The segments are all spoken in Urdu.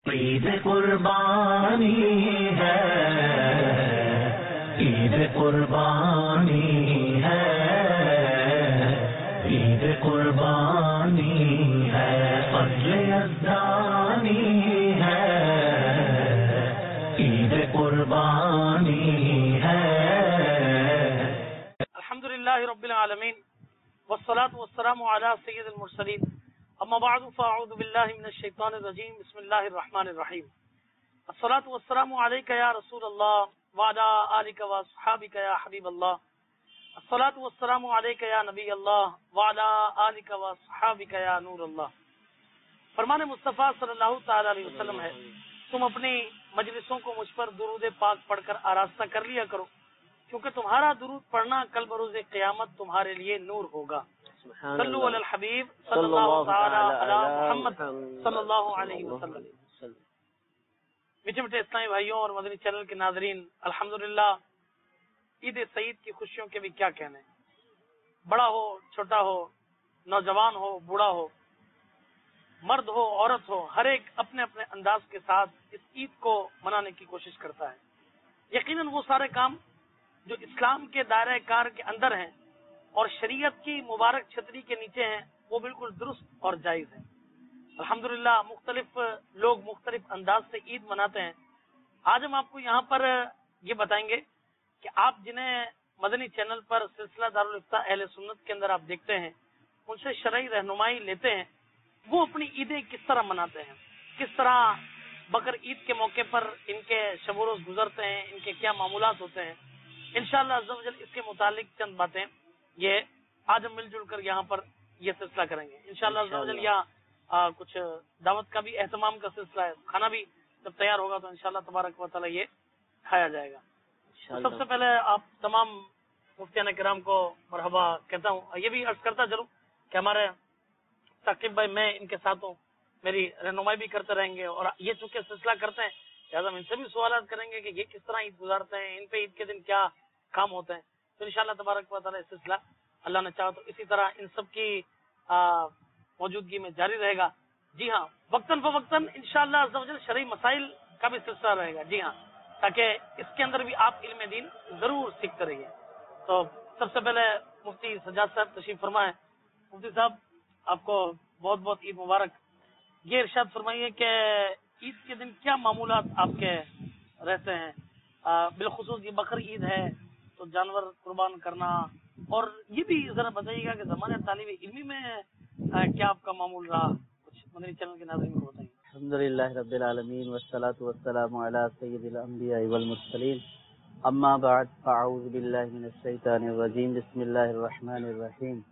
عید قربانی ہے، عید قربانی ہے، عید قربانی ہے، فضل یزدانی ہے، عید قربانی ہے۔ الحمدللہ رب العالمین والصلاة والسلام علی سید المرسلین، اما بعد فاعوذ باللہ من الشیطان الرجیم، بسم اللہ الرحمن الرحیم۔ الصلاة والسلام علیک یا رسول اللہ وعلی آلک واصحابک یا حبیب اللہ، الصلاة والسلام علیک یا نبی اللہ وعلی آلک واصحابک یا نور اللہ۔ فرمان مصطفیٰ صلی اللہ تعالی علیہ وسلم ہے، تم اپنی مجلسوں کو مجھ پر درود پاک پڑھ کر آراستہ کر لیا کرو، کیونکہ تمہارا درود پڑھنا کل بروز قیامت تمہارے لیے نور ہوگا۔ صلو علی الحبیب صلی اللہ تعالی علی محمد صلی اللہ علیہ وسلم۔ میٹھے میٹھے اسلامی بھائیوں اور مدنی چینل کے ناظرین، الحمدللہ عید سعید کی خوشیوں کے بھی کیا کہنے، بڑا ہو چھوٹا ہو، نوجوان ہو بوڑھا ہو، مرد ہو عورت ہو، ہر ایک اپنے اپنے انداز کے ساتھ اس عید کو منانے کی کوشش کرتا ہے۔ یقیناً وہ سارے کام جو اسلام کے دائرہ کار کے اندر ہیں اور شریعت کی مبارک چھتری کے نیچے ہیں، وہ بالکل درست اور جائز ہیں۔ الحمدللہ مختلف لوگ مختلف انداز سے عید مناتے ہیں۔ آج ہم آپ کو یہاں پر یہ بتائیں گے کہ آپ جنہیں مدنی چینل پر سلسلہ دارالفتاح اہل سنت کے اندر آپ دیکھتے ہیں، ان سے شرعی رہنمائی لیتے ہیں، وہ اپنی عیدیں کس طرح مناتے ہیں، کس طرح بقر عید کے موقع پر ان کے شب و روز گزرتے ہیں، ان کے کیا معمولات ہوتے ہیں۔ انشاءاللہ عز و جل اس کے متعلق چند باتیں یہ آج ہم مل جل کر یہاں پر یہ سلسلہ کریں گے انشاءاللہ عز و جل۔ یہاں کچھ دعوت کا بھی اہتمام کا سلسلہ ہے، کھانا بھی جب تیار ہوگا تو انشاءاللہ تبارک و تعالی یہ کھایا جائے گا۔ سب سے پہلے آپ تمام مفتیان کرام کو مرحبا کہتا ہوں۔ یہ بھی عرض کرتا چلوں کہ ہمارے ثاقب بھائی میں ان کے ساتھ ہوں، میری رہنمائی بھی کرتے رہیں گے، اور یہ چونکہ سلسلہ کرتے ہیں لہٰذا ہم ان سے بھی سوالات کریں گے کہ یہ کس طرح عید گزارتے ہیں، ان پہ عید کے دن کیا کام ہوتے ہیں۔ تو انشاءاللہ تبارک و تعالی یہ سلسلہ اللہ نے چاہا تو اسی طرح ان سب کی موجودگی میں جاری رہے گا۔ جی ہاں، وقتاً فوقتاً انشاءاللہ عز و جل شرعی مسائل کا بھی سلسلہ رہے گا۔ جی ہاں، تاکہ اس کے اندر بھی آپ علم دین ضرور سیکھتے رہیے۔ تو سب سے پہلے مفتی سجاد صاحب تشریف فرمائیں۔ مفتی صاحب آپ کو بہت بہت عید مبارک۔ یہ ارشاد فرمائیے کہ عید کے دن کیا معمولات آپ کے رہتے ہیں، بالخصوص یہ بقر عید ہے تو جانور قربان کرنا، اور یہ بھی ذرا بتائیے گا کہ زمانے طالب علمی میں کیا آپ کا معمول رہا، کچھ مدنی چینل کے ناظرین کو بتائیے۔ الحمدللہ رب العالمین والصلاة والسلام علی سید الانبیاء والمرسلین، اما بعد فاعوذ باللہ من الشیطان الرجیم، بسم اللہ الرحمن الرحیم۔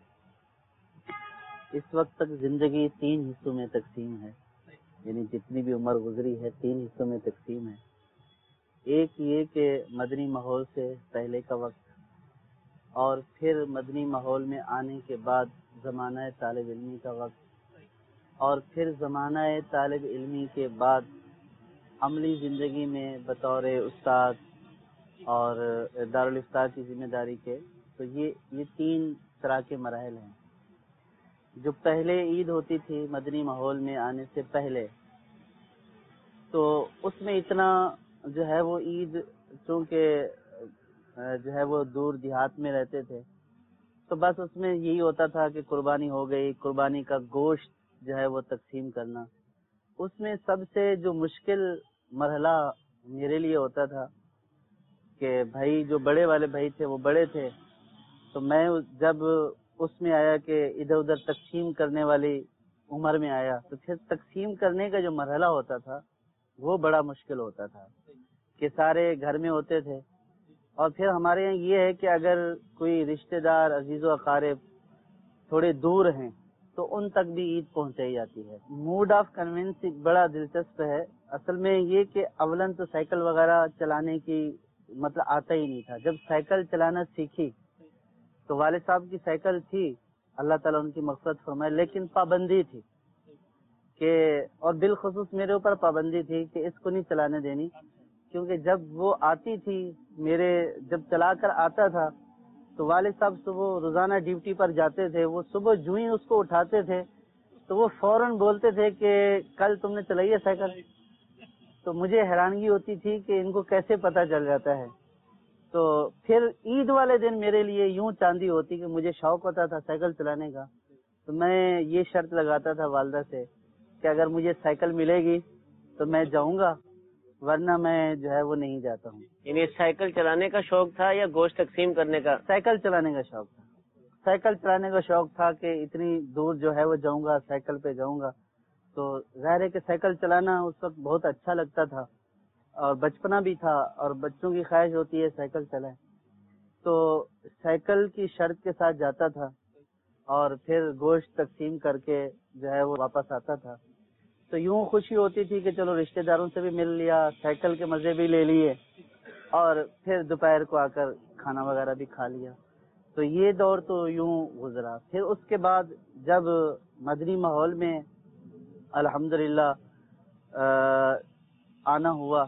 اس وقت تک زندگی 3 حصوں میں تقسیم ہے، یعنی جتنی بھی عمر گزری ہے 3 حصوں میں تقسیم ہے۔ ایک یہ کہ مدنی ماحول سے پہلے کا وقت، اور پھر مدنی ماحول میں آنے کے بعد زمانہ طالب علمی کا وقت، اور پھر زمانہ طالب علمی کے بعد عملی زندگی میں بطور استاد اور دارالفتاح کی ذمہ داری کے۔ تو یہ 3 طرح کے مراحل ہیں۔ جو پہلے عید ہوتی تھی مدنی ماحول میں آنے سے پہلے، تو اس میں اتنا جو ہے وہ عید، چونکہ جو ہے وہ دور دیہات میں رہتے تھے، تو بس اس میں یہی ہوتا تھا کہ قربانی ہو گئی، قربانی کا گوشت جو ہے وہ تقسیم کرنا۔ اس میں سب سے جو مشکل مرحلہ میرے لیے ہوتا تھا کہ بھائی جو بڑے والے بھائی تھے وہ بڑے تھے، تو میں جب اس میں آیا کہ ادھر ادھر تقسیم کرنے والی عمر میں آیا، تو پھر تقسیم کرنے کا جو مرحلہ ہوتا تھا وہ بڑا مشکل ہوتا تھا کہ سارے گھر میں ہوتے تھے، اور پھر ہمارے یہاں یہ ہے کہ اگر کوئی رشتہ دار عزیز و اقارب تھوڑے دور ہیں تو ان تک بھی عید پہنچائی جاتی ہے۔ موڈ آف کنوینس بڑا دلچسپ ہے۔ اصل میں یہ کہ اولن تو سائیکل وغیرہ چلانے کی مطلب آتا ہی نہیں تھا۔ جب سائیکل چلانا سیکھی تو والد صاحب کی سائیکل تھی، اللہ تعالیٰ ان کی مغفرت فرمائے، لیکن پابندی تھی کہ، اور بالخصوص میرے اوپر پابندی تھی کہ اس کو نہیں چلانے دینی، کیونکہ جب وہ آتی تھی میرے، جب چلا کر آتا تھا تو والد صاحب صبح روزانہ ڈیوٹی پر جاتے تھے، وہ صبح جو ہی اس کو اٹھاتے تھے تو وہ فوراً بولتے تھے کہ کل تم نے چلائی ہے سائیکل، تو مجھے حیرانگی ہوتی تھی کہ ان کو کیسے پتہ چل جاتا ہے. تو پھر عید والے دن میرے لیے یوں چاندی ہوتی کہ مجھے شوق ہوتا تھا سائیکل چلانے کا. تو میں یہ شرط لگاتا تھا والدہ سے کہ اگر مجھے سائیکل ملے گی تو میں جاؤں گا، ورنہ میں جو ہے وہ نہیں جاتا ہوں. یعنی سائیکل چلانے کا شوق تھا یا گوشت تقسیم کرنے کا؟ سائیکل چلانے کا شوق تھا. سائیکل چلانے کا شوق تھا کہ اتنی دور جو ہے وہ جاؤں گا، سائیکل پہ جاؤں گا. تو ظاہر ہے کہ سائیکل چلانا اس وقت بہت اچھا لگتا تھا اور بچپنا بھی تھا، اور بچوں کی خواہش ہوتی ہے سائیکل چلائیں. تو سائیکل کی شرط کے ساتھ جاتا تھا اور پھر گوشت تقسیم کر کے جو ہے وہ واپس آتا تھا. تو یوں خوشی ہوتی تھی کہ چلو رشتہ داروں سے بھی مل لیا، سائیکل کے مزے بھی لے لیے، اور پھر دوپہر کو آ کر کھانا وغیرہ بھی کھا لیا. تو یہ دور تو یوں گزرا. پھر اس کے بعد جب مدنی ماحول میں الحمدللہ آنا ہوا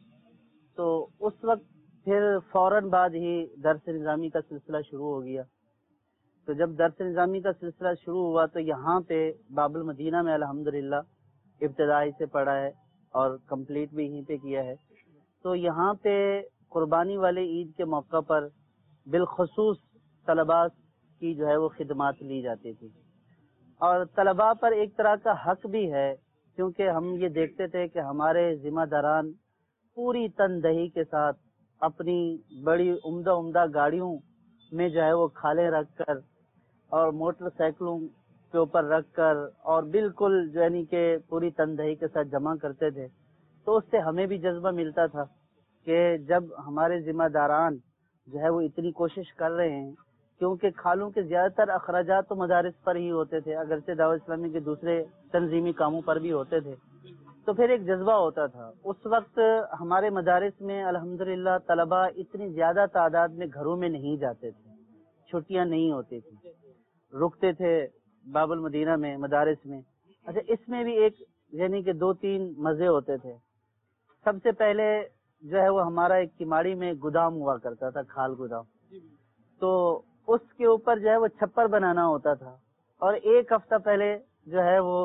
تو اس وقت پھر فوراً بعد ہی درس نظامی کا سلسلہ شروع ہو گیا. تو جب درس نظامی کا سلسلہ شروع ہوا تو یہاں پہ باب المدینہ میں الحمدللہ ابتدائی سے پڑھا ہے اور کمپلیٹ بھی یہیں پہ کیا ہے. تو یہاں پہ قربانی والے عید کے موقع پر بالخصوص طلباء کی جو ہے وہ خدمات لی جاتی تھی، اور طلباء پر ایک طرح کا حق بھی ہے کیونکہ ہم یہ دیکھتے تھے کہ ہمارے ذمہ داران پوری تندہی کے ساتھ اپنی بڑی عمدہ گاڑیوں میں جو ہے وہ کھالیں رکھ کر اور موٹر سائیکلوں کے اوپر رکھ کر اور بالکل یعنی کہ پوری تندہی کے ساتھ جمع کرتے تھے. تو اس سے ہمیں بھی جذبہ ملتا تھا کہ جب ہمارے ذمہ داران جو ہے وہ اتنی کوشش کر رہے ہیں، کیونکہ کھالوں کے زیادہ تر اخراجات تو مدارس پر ہی ہوتے تھے، اگرچہ دعوت اسلامی کے دوسرے تنظیمی کاموں پر بھی ہوتے تھے. تو پھر ایک جذبہ ہوتا تھا. اس وقت ہمارے مدارس میں الحمدللہ طلباء اتنی زیادہ تعداد میں گھروں میں نہیں جاتے تھے، چھٹیاں نہیں ہوتی تھی، رکتے تھے باب المدینہ میں مدارس میں. اچھا، اس میں بھی ایک یعنی کہ 2-3 مزے ہوتے تھے. سب سے پہلے جو ہے وہ ہمارا ایک کماڑی میں گودام ہوا کرتا تھا، کھال گودام. تو اس کے اوپر جو ہے وہ چھپر بنانا ہوتا تھا، اور ایک ہفتہ پہلے جو ہے وہ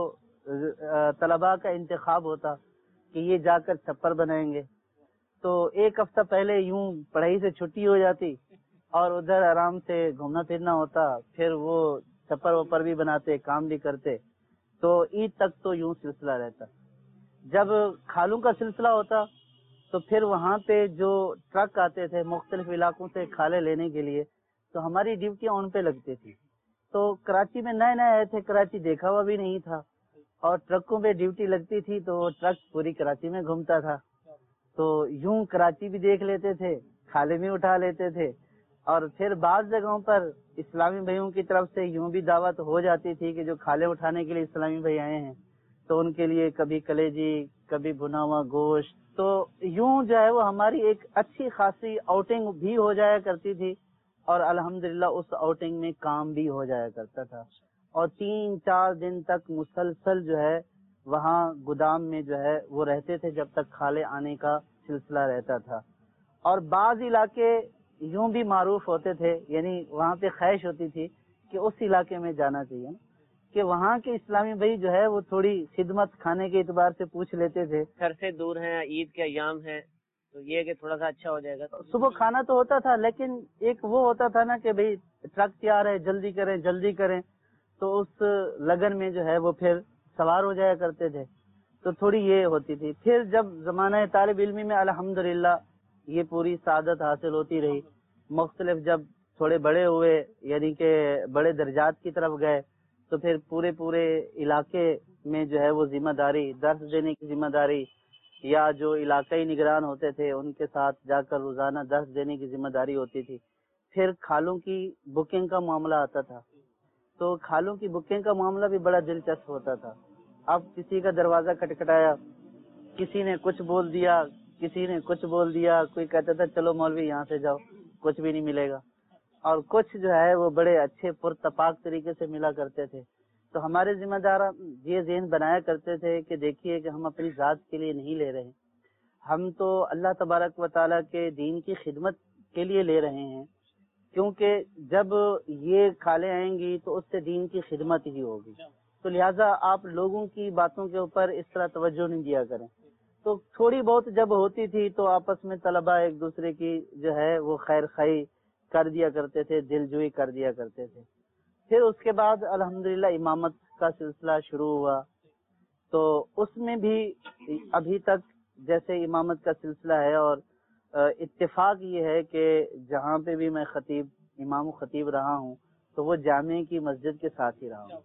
طلباء کا انتخاب ہوتا کہ یہ جا کر چھپر بنائیں گے. تو ایک ہفتہ پہلے یوں پڑھائی سے چھٹی ہو جاتی اور ادھر آرام سے گھومنا پھرنا ہوتا، پھر وہ چھپر وپر بھی بناتے، کام بھی کرتے. تو عید تک تو یوں سلسلہ رہتا. جب کھالوں کا سلسلہ ہوتا تو پھر وہاں پہ جو ٹرک آتے تھے مختلف علاقوں سے کھالے لینے کے لیے، تو ہماری ڈیوٹیاں ان پہ لگتی تھی. تو کراچی میں نئے آئے تھے، کراچی دیکھا ہوا بھی نہیں تھا، اور ٹرکوں پہ ڈیوٹی لگتی تھی تو وہ ٹرک پوری کراچی میں گھومتا تھا. تو یوں کراچی بھی دیکھ لیتے تھے، کھالے بھی اٹھا لیتے تھے. اور پھر بعض جگہوں پر اسلامی بھائیوں کی طرف سے یوں بھی دعوت ہو جاتی تھی کہ جو کھالے اٹھانے کے لیے اسلامی بھائی آئے ہیں تو ان کے لیے کبھی کلیجی، کبھی بھنا ہوا گوشت. تو یوں جو ہے وہ ہماری ایک اچھی خاصی آؤٹنگ بھی ہو جایا کرتی تھی، اور الحمدللہ اس آؤٹنگ میں کام بھی ہو جایا کرتا تھا. اور 3-4 دن تک مسلسل جو ہے وہاں گودام میں جو ہے وہ رہتے تھے جب تک کھالے آنے کا سلسلہ رہتا تھا. اور بعض علاقے یوں بھی معروف ہوتے تھے، یعنی وہاں پہ خواہش ہوتی تھی کہ اس علاقے میں جانا چاہیے کہ وہاں کے اسلامی بھائی جو ہے وہ تھوڑی خدمت کھانے کے اعتبار سے پوچھ لیتے تھے. گھر سے دور ہیں، عید کے ایام ہیں، تو یہ کہ تھوڑا سا اچھا ہو جائے گا. صبح کھانا تو ہوتا تھا، لیکن ایک وہ ہوتا تھا نا کہ بھئی ٹرک تیار ہے، جلدی کریں. تو اس لگن میں جو ہے وہ پھر سوار ہو جایا کرتے تھے. تو تھوڑی یہ ہوتی تھی. پھر جب زمانہ طالب علمی میں الحمدللہ یہ پوری سعادت حاصل ہوتی رہی، مختلف جب تھوڑے بڑے ہوئے یعنی کہ بڑے درجات کی طرف گئے، تو پھر پورے علاقے میں جو ہے وہ ذمہ داری، درس دینے کی ذمہ داری، یا جو علاقائی نگران ہوتے تھے ان کے ساتھ جا کر روزانہ درس دینے کی ذمہ داری ہوتی تھی. پھر کھالوں کی بکنگ کا معاملہ آتا تھا. تو کھالوں کی بکنگ کا معاملہ بھی بڑا دلچسپ ہوتا تھا. اب کسی کا دروازہ کھٹکھٹایا، کسی نے کچھ بول دیا، کوئی کہتا تھا چلو مولوی یہاں سے جاؤ، کچھ بھی نہیں ملے گا. اور کچھ جو ہے وہ بڑے اچھے پرتپاک طریقے سے ملا کرتے تھے. تو ہمارے ذمہ دار یہ ذہن بنایا کرتے تھے کہ دیکھیے کہ ہم اپنی ذات کے لیے نہیں لے رہے، ہم تو اللہ تبارک و تعالیٰ کے دین کی خدمت کے لیے لے رہے ہیں. کیونکہ جب یہ کھالیں آئیں گی تو اس سے دین کی خدمت ہی ہوگی. تو لہٰذا آپ لوگوں کی باتوں کے اوپر اس طرح توجہ نہیں دیا کریں. تو تھوڑی بہت جب ہوتی تھی تو آپس میں طلبہ ایک دوسرے کی جو ہے وہ خیر خواہی کر دیا کرتے تھے، دل جوئی کر دیا کرتے تھے. پھر اس کے بعد الحمدللہ امامت کا سلسلہ شروع ہوا، تو اس میں بھی ابھی تک جیسے امامت کا سلسلہ ہے، اور اتفاق یہ ہے کہ جہاں پہ بھی میں خطیب امام و خطیب رہا ہوں تو وہ جامع کی مسجد کے ساتھ ہی رہا ہوں.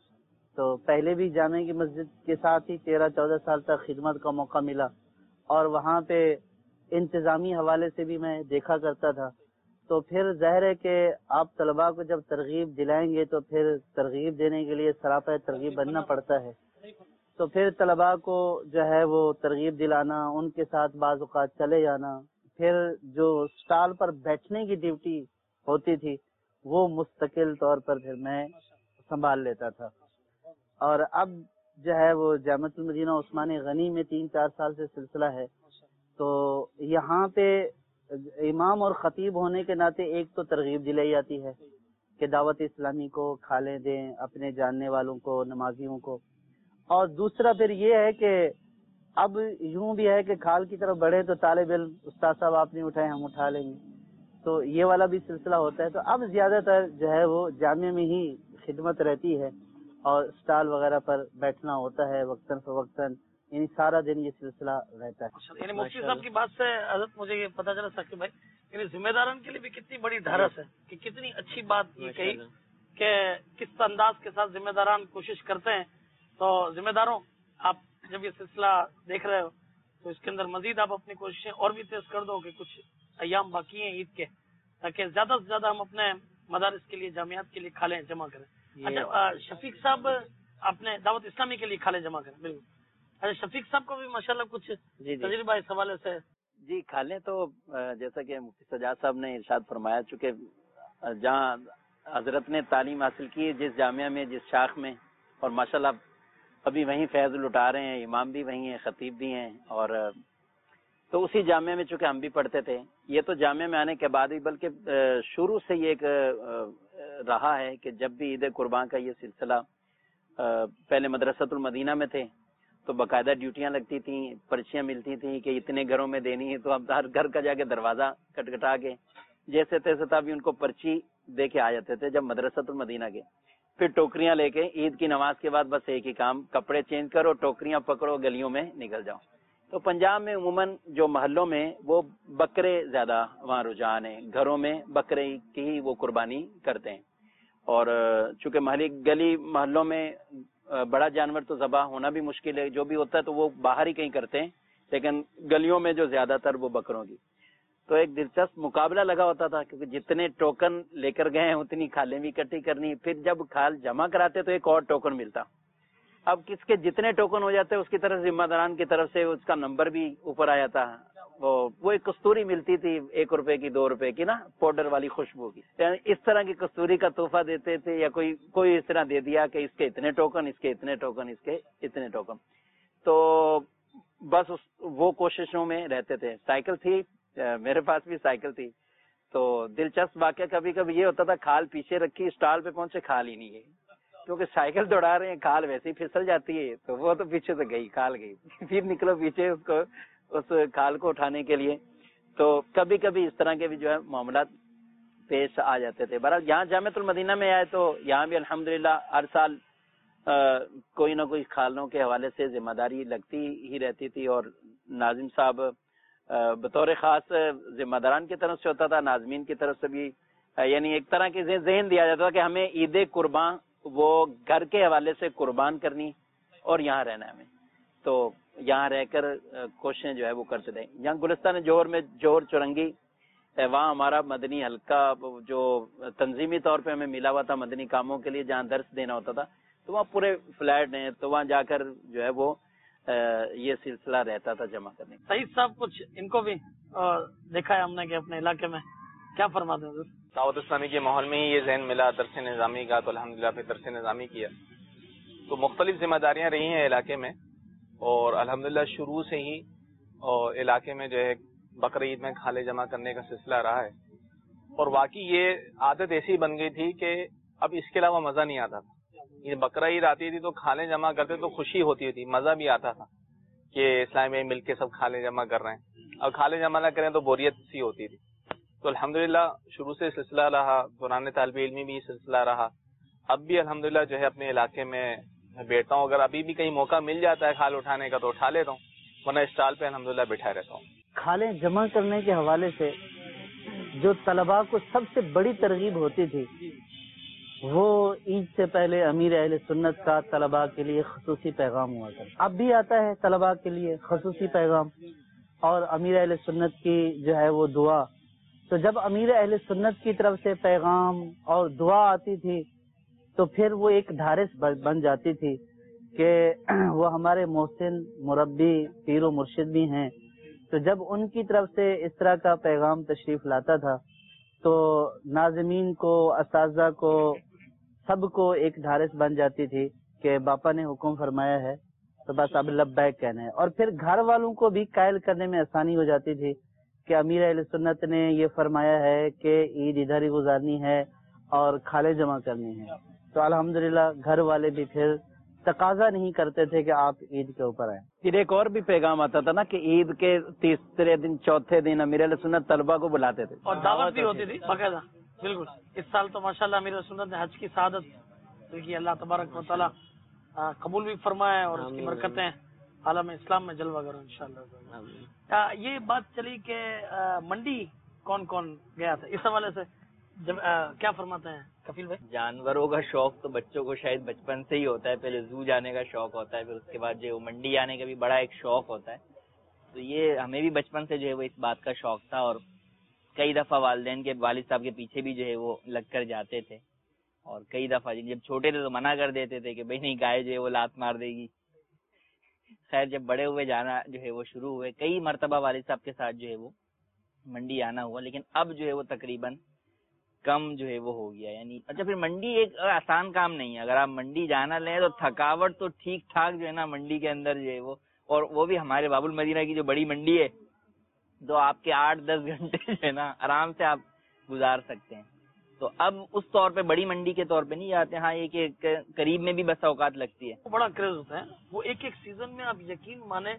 تو پہلے بھی جامع کی مسجد کے ساتھ ہی 13-14 سال تک خدمت کا موقع ملا، اور وہاں پہ انتظامی حوالے سے بھی میں دیکھا کرتا تھا. تو پھر ظاہر ہے کہ آپ طلباء کو جب ترغیب دلائیں گے تو پھر ترغیب دینے کے لیے سراپا ترغیب بننا پڑتا ہے. تو پھر طلباء کو جو ہے وہ ترغیب دلانا، ان کے ساتھ بعض اوقات چلے جانا، پھر جو اسٹال پر بیٹھنے کی ڈیوٹی ہوتی تھی وہ مستقل طور پر پھر میں سنبھال لیتا تھا. اور اب جو ہے وہ جامعۃ المدینہ عثمان غنی میں 3-4 سال سے سلسلہ ہے. تو یہاں پہ امام اور خطیب ہونے کے ناطے ایک تو ترغیب دلائی جاتی ہے کہ دعوت اسلامی کو کھالیں دیں اپنے جاننے والوں کو، نمازیوں کو، اور دوسرا پھر یہ ہے کہ اب یوں بھی ہے کہ کھال کی طرف بڑھے تو طالب علم استاد صاحب آپ نہیں اٹھائے ہم اٹھا لیں گے، تو یہ والا بھی سلسلہ ہوتا ہے. تو اب زیادہ تر جو ہے وہ جامعہ میں ہی خدمت رہتی ہے اور اسٹال وغیرہ پر بیٹھنا ہوتا ہے وقتاً فوقتاً، یعنی سارا دن یہ سلسلہ رہتا ہے. یعنی مفتی صاحب کی بات سے حضرت مجھے یہ پتا چلا ثاقب بھائی، یعنی ذمہ داران کے لیے بھی کتنی بڑی ڈھارس ہے کہ کتنی اچھی بات یہ کہی کہ کس انداز کے ساتھ ذمہ داران کوشش کرتے ہیں. تو ذمہ داروں، آپ جب یہ سلسلہ دیکھ رہے ہو تو اس کے اندر مزید آپ اپنی کوششیں اور بھی تیز کر دو کہ کچھ ایام باقی ہیں عید کے، تاکہ زیادہ سے زیادہ ہم اپنے مدارس کے لیے، جامعات کے لیے کھالیں جمع کریں. اچھا شفیق صاحب، آپ نے دعوت اسلامی کے لیے کھالیں جمع کریں. بالکل. اچھا شفیق صاحب کو بھی ماشاءاللہ کچھ تجربہ اس حوالے سے. جی کھالیں تو جیسا کہ مفتی سجاد صاحب نے ارشاد فرمایا، چونکہ جہاں حضرت نے تعلیم حاصل کی جس جامعہ میں، جس شاخ میں، اور ماشاءاللہ ابھی وہیں فیض لٹا رہے ہیں، امام بھی وہیں ہیں، خطیب بھی ہیں، اور تو اسی جامعہ میں چونکہ ہم بھی پڑھتے تھے. یہ تو جامعہ میں آنے کے بعد ہی بلکہ شروع سے یہ ایک رہا ہے کہ جب بھی عید قربان کا یہ سلسلہ، پہلے مدرسۃ المدینہ میں تھے تو باقاعدہ ڈیوٹیاں لگتی تھیں، پرچیاں ملتی تھیں کہ اتنے گھروں میں دینی ہے، تو اب ہر گھر کا جا کے دروازہ کٹکھٹا کے جیسے تیسے تب ان کو پرچی دے کے آ جاتے تھے. جب مدرسۃ المدینہ کے پھر ٹوکریاں لے کے عید کی نماز کے بعد بس ایک ہی کام، کپڑے چینج کرو، ٹوکریاں پکڑو، گلیوں میں نکل جاؤ. تو پنجاب میں عموماً جو محلوں میں وہ بکرے زیادہ وہاں رجحان ہے، گھروں میں بکرے کی ہی وہ قربانی کرتے ہیں. اور چونکہ گلی محلوں میں بڑا جانور تو ذبح ہونا بھی مشکل ہے، جو بھی ہوتا ہے تو وہ باہر ہی کہیں کرتے ہیں، لیکن گلیوں میں جو زیادہ تر وہ بکروں کی. تو ایک دلچسپ مقابلہ لگا ہوتا تھا، کیونکہ جتنے ٹوکن لے کر گئے ہیں اتنی کھالیں بھی اکٹھی کرنی، پھر جب کھال جمع کراتے تو ایک اور ٹوکن ملتا. اب کس کے جتنے ٹوکن ہو جاتے اس کی طرف ذمہ داران کی طرف سے اس کا نمبر بھی اوپر آ جاتا. وہ ایک کستوری ملتی تھی 1 روپے کی، 2 روپے کی نا، پاؤڈر والی خوشبو کی، یعنی اس طرح کی کستوری کا تحفہ دیتے تھے، یا کوئی اس طرح دے دیا کہ اس کے اتنے ٹوکن، اس کے اتنے ٹوکن، اس کے اتنے ٹوکن. تو بس وہ کوششوں میں رہتے تھے. سائیکل تھی، میرے پاس بھی سائیکل تھی. تو دلچسپ واقعہ کبھی کبھی یہ ہوتا تھا، کھال پیچھے رکھی، اسٹال پہ پہنچے کھال ہی نہیں ہے، کیونکہ سائیکل دوڑا رہے ہیں، کھال ویسے ہی پھسل جاتی ہے، تو وہ تو پیچھے سے گئی، کھال گئی. پھر نکلو پیچھے اس کھال کو اٹھانے کے لیے. تو کبھی کبھی اس طرح کے بھی جو ہے معاملات پیش آ جاتے تھے. بہرحال یہاں جامعۃ المدینہ میں آئے تو یہاں بھی الحمدللہ ہر سال کوئی نہ کوئی کھالوں کے حوالے سے ذمہ داری لگتی ہی رہتی تھی. اور ناظم صاحب بطور خاص ذمہ داران کی طرف سے ہوتا تھا، ناظمین کی طرف سے بھی، یعنی ایک طرح کے ذہن دیا جاتا تھا کہ ہمیں عید قربان وہ گھر کے حوالے سے قربان کرنی اور یہاں رہنا ہے ہمیں. تو یہاں رہ کر کوششیں جو ہے وہ کرتے تھے. یہاں گلستان جوہر میں جوہر چورنگی، وہاں ہمارا مدنی حلقہ جو تنظیمی طور پہ ہمیں ملا ہوا تھا مدنی کاموں کے لیے، جہاں درس دینا ہوتا تھا، تو وہاں پورے فلیٹ ہیں، تو وہاں جا کر جو ہے وہ یہ سلسلہ رہتا تھا جمع کرنے. سعید صاحب کچھ ان کو بھی دیکھا ہے ہم نے کہ اپنے علاقے میں کیا فرماتے ہیں؟ دعوت اسلامی کے ماحول میں ہی یہ ذہن ملا درس نظامی کا، تو الحمدللہ پھر درس نظامی کیا. تو مختلف ذمہ داریاں رہی ہیں علاقے میں، اور الحمدللہ شروع سے ہی علاقے میں جو ہے بقرعید میں کھالے جمع کرنے کا سلسلہ رہا ہے. اور واقعی یہ عادت ایسی بن گئی تھی کہ اب اس کے علاوہ مزہ نہیں آتا تھا. یہ بقرعید آتی تھی تو کھالے جمع کرتے تو خوشی ہوتی تھی، مزہ بھی آتا تھا، کہ اسلامی بھائی مل کے سب کھالیں جمع کر رہے ہیں. اور کھالیں جمع نہ کریں تو بوریت سی ہوتی تھی. تو الحمدللہ شروع سے سلسلہ رہا, دوران طالب علمی بھی سلسلہ رہا. اب بھی الحمدللہ جو ہے اپنے علاقے میں بیٹھتا ہوں. اگر ابھی بھی کہیں موقع مل جاتا ہے کھال اٹھانے کا تو اٹھا لیتا ہوں, ورنہ اسٹال پہ الحمدللہ بیٹھا رہتا ہوں. کھالیں جمع کرنے کے حوالے سے جو طلباء کو سب سے بڑی ترغیب ہوتی تھی وہ عید سے پہلے امیر اہل سنت کا طلباء کے لیے خصوصی پیغام ہوا تھا. اب بھی آتا ہے طلباء کے لیے خصوصی پیغام اور امیر اہل سنت کی جو ہے وہ دعا. تو جب امیر اہل سنت کی طرف سے پیغام اور دعا آتی تھی تو پھر وہ ایک دھارس بن جاتی تھی کہ وہ ہمارے محسن مربی پیر و مرشد بھی ہیں. تو جب ان کی طرف سے اس طرح کا پیغام تشریف لاتا تھا تو ناظمین کو, اساتذہ کو, سب کو ایک دھارس بن جاتی تھی کہ باپا نے حکم فرمایا ہے تو بس اب لبیک کہنا ہے. اور پھر گھر والوں کو بھی قائل کرنے میں آسانی ہو جاتی تھی کہ امیر اہل سنت نے یہ فرمایا ہے کہ عید ادھر ہی گزارنی ہے اور کھالیں جمع کرنی ہے. تو الحمدللہ گھر والے بھی پھر تقاضا نہیں کرتے تھے کہ آپ عید کے اوپر آئیں. پھر ایک اور بھی پیغام آتا تھا نا کہ عید کے تیسرے دن چوتھے دن امیر اہل سنت طلبہ کو بلاتے تھے اور دعوت بھی ہوتی تھی باقاعدہ. بالکل. اس سال تو ماشاءاللہ امیر سنت نے حج کی سعادت کی, اللہ تبارک و تعالیٰ قبول بھی فرمائے اور اس کی برکتیں عالم اسلام میں جلوہ کرو انشاءاللہ. یہ بات چلی کہ منڈی کون کون گیا تھا, اس حوالے سے جب کیا فرماتے ہیں کفیل بھائی؟ جانوروں کا شوق تو بچوں کو شاید بچپن سے ہی ہوتا ہے. پہلے زو جانے کا شوق ہوتا ہے, پھر اس کے بعد جو منڈی آنے کا بھی بڑا ایک شوق ہوتا ہے. تو یہ ہمیں بھی بچپن سے جو ہے وہ اس بات کا شوق تھا اور کئی دفعہ والدین کے والد صاحب کے پیچھے بھی جو ہے وہ لگ کر جاتے تھے. اور کئی دفعہ جب چھوٹے تھے تو منع کر دیتے تھے کہ بھائی نہیں, گائے جو ہے وہ لات مار دے گی. خیر جب بڑے ہوئے جانا جو ہے وہ شروع ہوئے, کئی مرتبہ والد صاحب کے ساتھ جو ہے وہ منڈی آنا ہوا, لیکن اب جو ہے وہ تقریباً کم جو ہے وہ ہو گیا. یعنی اچھا پھر منڈی ایک آسان کام نہیں ہے. اگر آپ منڈی جانا لیں تو تھکاوٹ تو ٹھیک ٹھاک جو ہے نا منڈی کے اندر جو ہے وہ, اور وہ بھی ہمارے باب المدینہ کی جو بڑی منڈی ہے تو آپ کے 8-10 گھنٹے جو ہے نا آرام سے آپ گزار سکتے ہیں. تو اب اس طور پہ بڑی منڈی کے طور پہ نہیں جاتے. ہاں یہ کہ قریب میں بھی بس اوقات لگتی ہے. بڑا کریز ہوتا ہے وہ, ایک ایک سیزن میں آپ یقین مانے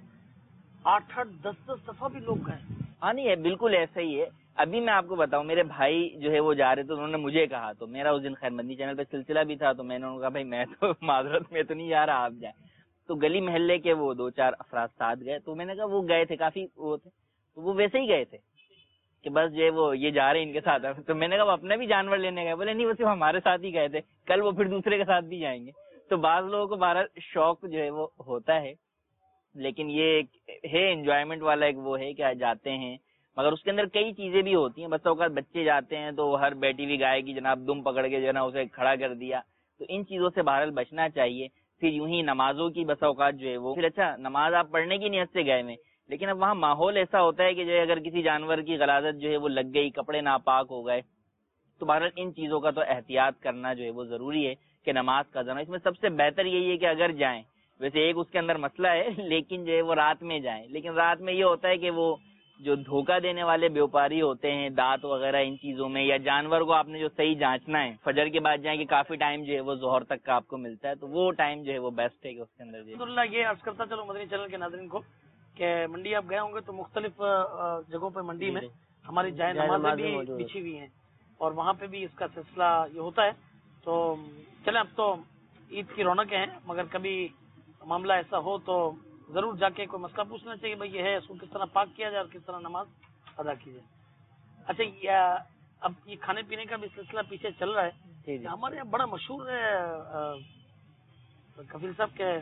8-10 دفعہ بھی لوگ گئے. ہاں نہیں ہے, بالکل ایسا ہی ہے. ابھی میں آپ کو بتاؤں, میرے بھائی جو ہے وہ جا رہے تھے, انہوں نے مجھے کہا, تو میرا اس دن خیر مدنی چینل پہ سلسلہ بھی تھا, تو میں نے انہوں نے کہا بھائی میں تو معذرت میں تو نہیں جا رہا, آپ جائیں. تو گلی محلے کے وہ 2-4 افراد ساتھ گئے, تو میں نے کہا وہ گئے تھے کافی وہ تھے, تو وہ ویسے ہی گئے تھے کہ بس جو ہے وہ یہ جا رہے ہیں ان کے ساتھ. تو میں نے کہا وہ اپنے بھی جانور لینے گئے, بولے نہیں وہ صرف ہمارے ساتھ ہی گئے تھے, کل وہ پھر دوسرے کے ساتھ بھی جائیں گے. تو بعض لوگوں کو بہرحال شوق جو ہے وہ ہوتا ہے, لیکن یہ ہے انجوائمنٹ والا ایک وہ ہے کہ جاتے ہیں, مگر اس کے اندر کئی چیزیں بھی ہوتی ہیں. بس اوقات بچے جاتے ہیں تو ہر بیٹی ہوئی گائے کی جناب دم پکڑ کے جو ہے نا اسے کھڑا کر دیا, تو ان چیزوں سے بہرحال بچنا چاہیے. پھر یوں ہی نمازوں کی بس اوقات جو ہے وہ, پھر اچھا نماز آپ پڑھنے کی نیت سے گئے میں, لیکن اب وہاں ماحول ایسا ہوتا ہے کہ جو ہے اگر کسی جانور کی غلاظت جو ہے وہ لگ گئی, کپڑے ناپاک ہو گئے, تو بہرحال ان چیزوں کا تو احتیاط کرنا جو ہے وہ ضروری ہے کہ نماز کا جانا. اس میں سب سے بہتر یہی ہے کہ اگر جائیں, ویسے ایک اس کے اندر مسئلہ ہے, لیکن جو ہے وہ رات میں جائیں. لیکن رات میں یہ ہوتا ہے کہ وہ جو دھوکہ دینے والے بیوپاری ہوتے ہیں دانت وغیرہ ان چیزوں میں, یا جانور کو آپ نے جو صحیح جانچنا ہے, فجر کے بعد جائیں کہ کافی ٹائم جو ہے وہ ظہر تک کا آپ کو ملتا ہے, تو وہ ٹائم جو ہے وہ بیسٹ ہے کہ اس کے اندر الحمدللہ. یہ عرض کرتا چلو مدنی چینل کے ناظرین کو کہ منڈی آپ گئے ہوں گے تو مختلف جگہوں پہ منڈی میں ہماری جائے نمازیں بھی بچھی ہوئی ہیں, اور وہاں پہ بھی اس کا سلسلہ یہ ہوتا ہے. تو چلیں اب تو عید کی رونقیں ہیں, مگر کبھی معاملہ ایسا ہو تو ضرور جا کے کوئی مسئلہ پوچھنا چاہیے, بھائی یہ ہے اس کو کس طرح پاک کیا جائے اور کس طرح نماز ادا کی جائے. اچھا اب یہ کھانے پینے کا بھی سلسلہ پیچھے چل رہا ہے. ہمارے یہاں بڑا مشہور ہے کفیل صاحب کے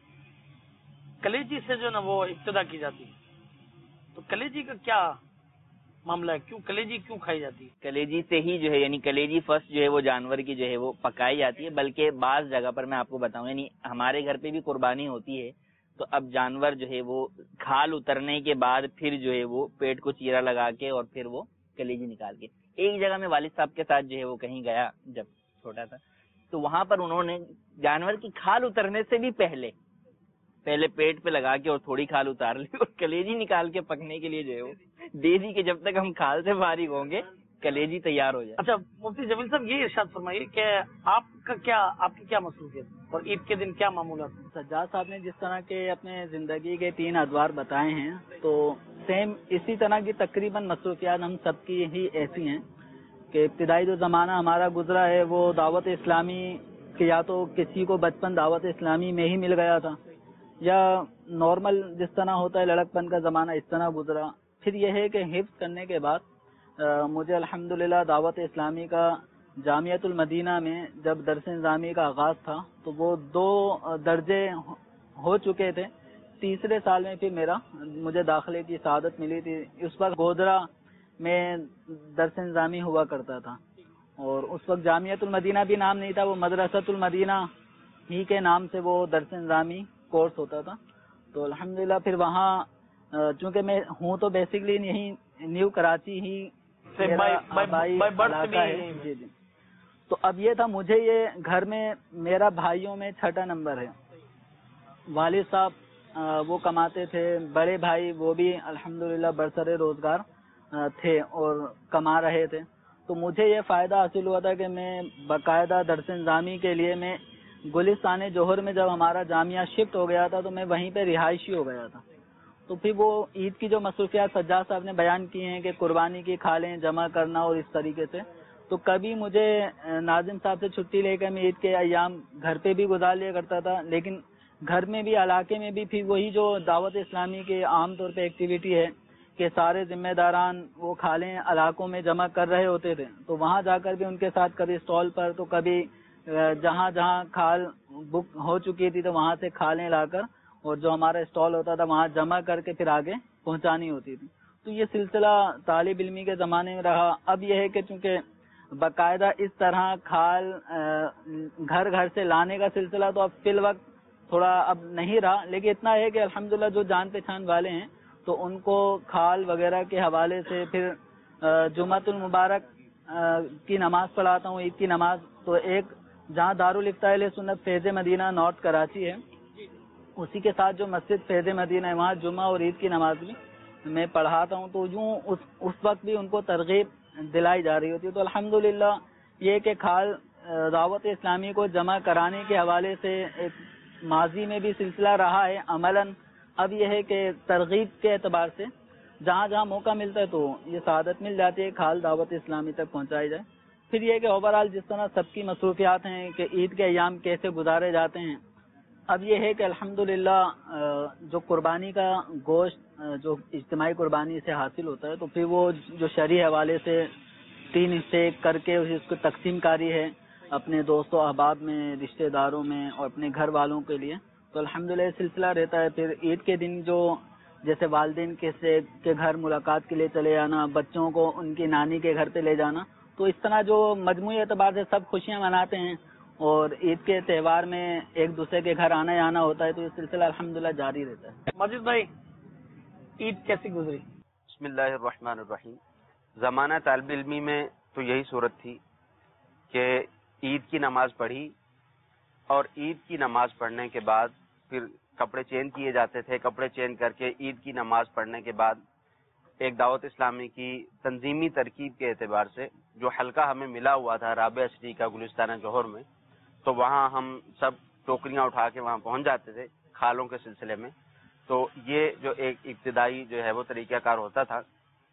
کلیجی سے جو نا وہ ابتدا کی جاتی ہے, تو کلیجی کا کیا معاملہ ہے, کیوں کلیجی کیوں کھائی جاتی ہے؟ کلیجی سے ہی جو ہے, یعنی کلیجی فرسٹ جو ہے وہ جانور کی جو ہے وہ پکائی جاتی ہے. بلکہ بعض جگہ پر میں آپ کو بتاؤں, یعنی ہمارے گھر پہ بھی قربانی ہوتی ہے, تو اب جانور جو ہے وہ کھال اترنے کے بعد پھر جو ہے وہ پیٹ کو چیرا لگا کے اور پھر وہ کلیجی نکال کے. ایک جگہ میں والد صاحب کے ساتھ جو ہے وہ کہیں گیا جب چھوٹا تھا, تو وہاں پر انہوں نے جانور کی کھال اترنے سے بھی پہلے پیٹ پہ لگا کے اور تھوڑی کھال اتار لی, اور کلیجی نکال کے پکنے کے لیے جو ہے وہ دے دی کہ جب تک ہم کھال سے فارغ ہوں گے کلیجی تیار ہو جائے. اچھا مفتی جمیل صاحب, یہ ارشاد فرمائیے کہ آپ کا کیا آپ کی کیا مصروفیت اور عید کے دن کیا معمولات؟ سجاد صاحب نے جس طرح کے اپنے زندگی کے 3 ادوار بتائے ہیں تو سیم اسی طرح کی تقریباً مصروفیات ہم سب کی ہی ایسی ہیں کہ ابتدائی جو زمانہ ہمارا گزرا ہے وہ دعوت اسلامی کہ یا تو کسی کو بچپن دعوت اسلامی میں ہی مل گیا تھا یا نارمل جس طرح ہوتا ہے لڑکپن کا زمانہ اس طرح گزرا. پھر یہ ہے کہ حفظ کرنے کے بعد مجھے الحمدللہ دعوت اسلامی کا جامعۃ المدینہ میں جب درس نظامی کا آغاز تھا تو وہ 2 درجے ہو چکے تھے. تیسرے سال میں پھر مجھے داخلے کی سعادت ملی تھی. اس وقت گودرا میں درس نظامی ہوا کرتا تھا اور اس وقت جامعۃ المدینہ بھی نام نہیں تھا, وہ مدرسۃ المدینہ ہی کے نام سے وہ درس نظامی کورس ہوتا تھا. تو الحمدللہ پھر وہاں چونکہ میں ہوں تو بیسکلی یہی نیو کراچی ہی جی جی, تو اب یہ تھا مجھے یہ گھر میں میرا بھائیوں میں 6ٹھا نمبر ہے. والد صاحب وہ کماتے تھے, بڑے بھائی وہ بھی الحمدللہ برسر روزگار تھے اور کما رہے تھے. تو مجھے یہ فائدہ حاصل ہوا تھا کہ میں باقاعدہ درس نظامی کے لیے میں گلستان جوہر میں جب ہمارا جامعہ شفٹ ہو گیا تھا تو میں وہیں پہ رہائشی ہو گیا تھا. تو پھر وہ عید کی جو مصروفیات سجاد صاحب نے بیان کی ہیں کہ قربانی کی کھالیں جمع کرنا اور اس طریقے سے, تو کبھی مجھے ناظم صاحب سے چھٹی لے کر میں عید کے ایام گھر پہ بھی گزار لیا کرتا تھا, لیکن گھر میں بھی علاقے میں بھی پھر وہی جو دعوت اسلامی کے عام طور پہ ایکٹیویٹی ہے کہ سارے ذمہ داران وہ کھالیں علاقوں میں جمع کر رہے ہوتے تھے, تو وہاں جا کر بھی ان کے ساتھ کبھی اسٹال پر تو کبھی جہاں جہاں کھال بک ہو چکی تھی تو وہاں سے کھالیں لا کر اور جو ہمارا اسٹال ہوتا تھا وہاں جمع کر کے پھر آگے پہنچانی ہوتی تھی. تو یہ سلسلہ طالب علمی کے زمانے میں رہا. اب یہ ہے کہ چونکہ باقاعدہ اس طرح کھال گھر گھر سے لانے کا سلسلہ تو اب فی الوقت تھوڑا اب نہیں رہا, لیکن اتنا ہے کہ الحمدللہ جو جان پہچان والے ہیں تو ان کو کھال وغیرہ کے حوالے سے پھر جمعۃ المبارک کی نماز پڑھاتا ہوں, عید کی نماز. تو ایک جہاں دارالفتاء اہل سنت فیض مدینہ نارتھ کراچی ہے, اسی کے ساتھ جو مسجد فیض مدینہ ہے وہاں جمعہ اور عید کی نماز بھی میں پڑھاتا ہوں. تو یوں اس وقت بھی ان کو ترغیب دلائی جا رہی ہوتی ہے. تو الحمدللہ یہ کہ کھال دعوت اسلامی کو جمع کرانے کے حوالے سے ایک ماضی میں بھی سلسلہ رہا ہے عملاً. اب یہ ہے کہ ترغیب کے اعتبار سے جہاں جہاں موقع ملتا ہے تو یہ سعادت مل جاتی ہے کھال دعوت اسلامی تک پہنچائی جائے. پھر یہ کہ اوورآل جس طرح سب کی مصروفیات ہیں کہ عید کے ایام کیسے گزارے جاتے ہیں, اب یہ ہے کہ الحمدللہ جو قربانی کا گوشت جو اجتماعی قربانی سے حاصل ہوتا ہے تو پھر وہ جو شرعی حوالے سے 3 حصے کر کے اس کو تقسیم کاری ہے اپنے دوست و احباب میں, رشتہ داروں میں اور اپنے گھر والوں کے لیے. تو الحمدللہ یہ سلسلہ رہتا ہے. پھر عید کے دن جو جیسے والدین کے گھر ملاقات کے لیے چلے جانا, بچوں کو ان کی نانی کے گھر پہ لے جانا, تو اس طرح جو مجموعی اعتبار سے سب خوشیاں مناتے ہیں اور عید کے تہوار میں ایک دوسرے کے گھر آنا جانا ہوتا ہے. تو یہ سلسلہ الحمدللہ جاری رہتا ہے. ماجد بھائی عید کیسی گزری؟ بسم اللہ الرحمن الرحیم. زمانہ طالب علمی میں تو یہی صورت تھی کہ عید کی نماز پڑھی اور عید کی نماز پڑھنے کے بعد پھر کپڑے چینج کیے جاتے تھے. کپڑے چینج کر کے عید کی نماز پڑھنے کے بعد ایک دعوت اسلامی کی تنظیمی ترکیب کے اعتبار سے جو حلقہ ہمیں ملا ہوا تھا رابعہ شریف کا گلستانہ جوہر میں, تو وہاں ہم سب ٹوکریاں اٹھا کے وہاں پہنچ جاتے تھے کھالوں کے سلسلے میں. تو یہ جو ایک ابتدائی جو ہے وہ طریقہ کار ہوتا تھا.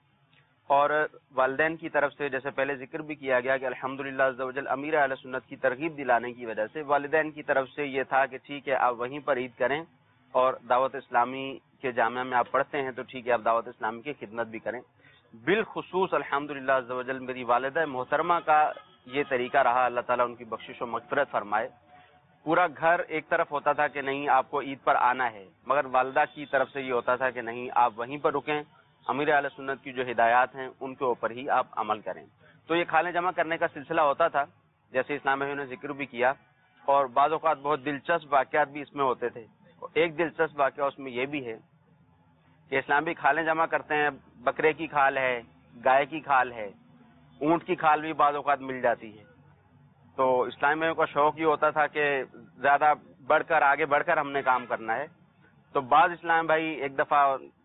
اور والدین کی طرف سے جیسے پہلے ذکر بھی کیا گیا کہ الحمدللہ عز و جل امیر اہل سنت کی ترغیب دلانے کی وجہ سے والدین کی طرف سے یہ تھا کہ ٹھیک ہے آپ وہیں پر عید کریں اور دعوت اسلامی کے جامعہ میں آپ پڑھتے ہیں تو ٹھیک ہے آپ دعوت اسلامی کی خدمت بھی کریں. بالخصوص الحمدللہ عز و جل میری والدہ محترمہ کا یہ طریقہ رہا, اللہ تعالیٰ ان کی بخشش و مغفرت فرمائے. پورا گھر ایک طرف ہوتا تھا کہ نہیں آپ کو عید پر آنا ہے, مگر والدہ کی طرف سے یہ ہوتا تھا کہ نہیں آپ وہیں پر رکیں, امیر اہل سنت کی جو ہدایات ہیں ان کے اوپر ہی آپ عمل کریں. تو یہ کھالیں جمع کرنے کا سلسلہ ہوتا تھا جیسے اسلام بھائیوں نے ذکر بھی کیا, اور بعض اوقات بہت دلچسپ واقعات بھی اس میں ہوتے تھے. ایک دلچسپ واقعہ اس میں یہ بھی ہے کہ اسلام بھی کھالیں جمع کرتے ہیں, بکرے کی کھال ہے, گائے کی کھال ہے, اونٹ کی کھال بھی بعض اوقات مل جاتی ہے. تو اسلام بھائیوں کا شوق یہ ہوتا تھا کہ زیادہ بڑھ کر آگے بڑھ کر ہم نے کام کرنا ہے. تو بعض اسلام بھائی ایک دفعہ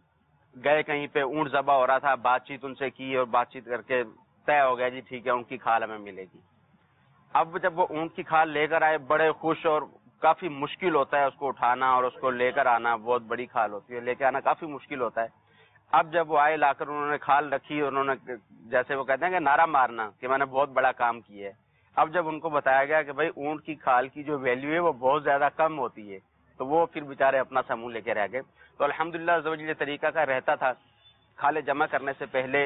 گئے کہیں پہ, اونٹ ذبح ہو رہا تھا, بات چیت ان سے کی اور بات چیت کر کے طے ہو گیا جی ٹھیک ہے ان کی کھال ہمیں ملے گی. اب جب وہ اونٹ کی کھال لے کر آئے بڑے خوش، اور کافی مشکل ہوتا ہے اس کو اٹھانا اور اس کو لے کر آنا، بہت بڑی کھال ہوتی ہے، لے کے آنا کافی مشکل ہوتا ہے۔ اب جب وہ آئے لا کر انہوں نے کھال رکھی، انہوں نے جیسے وہ کہتے ہیں کہ نعرہ مارنا کہ میں نے بہت بڑا کام کیا ہے۔ اب جب ان کو بتایا گیا کہ بھائی اونٹ کی کھال کی جو ویلیو ہے وہ بہت زیادہ کم ہوتی ہے، تو وہ پھر بیچارے اپنا سا منہ لے کے رہ گئے۔ تو الحمدللہ عزوجل یہ طریقہ کا رہتا تھا۔ کھالیں جمع کرنے سے پہلے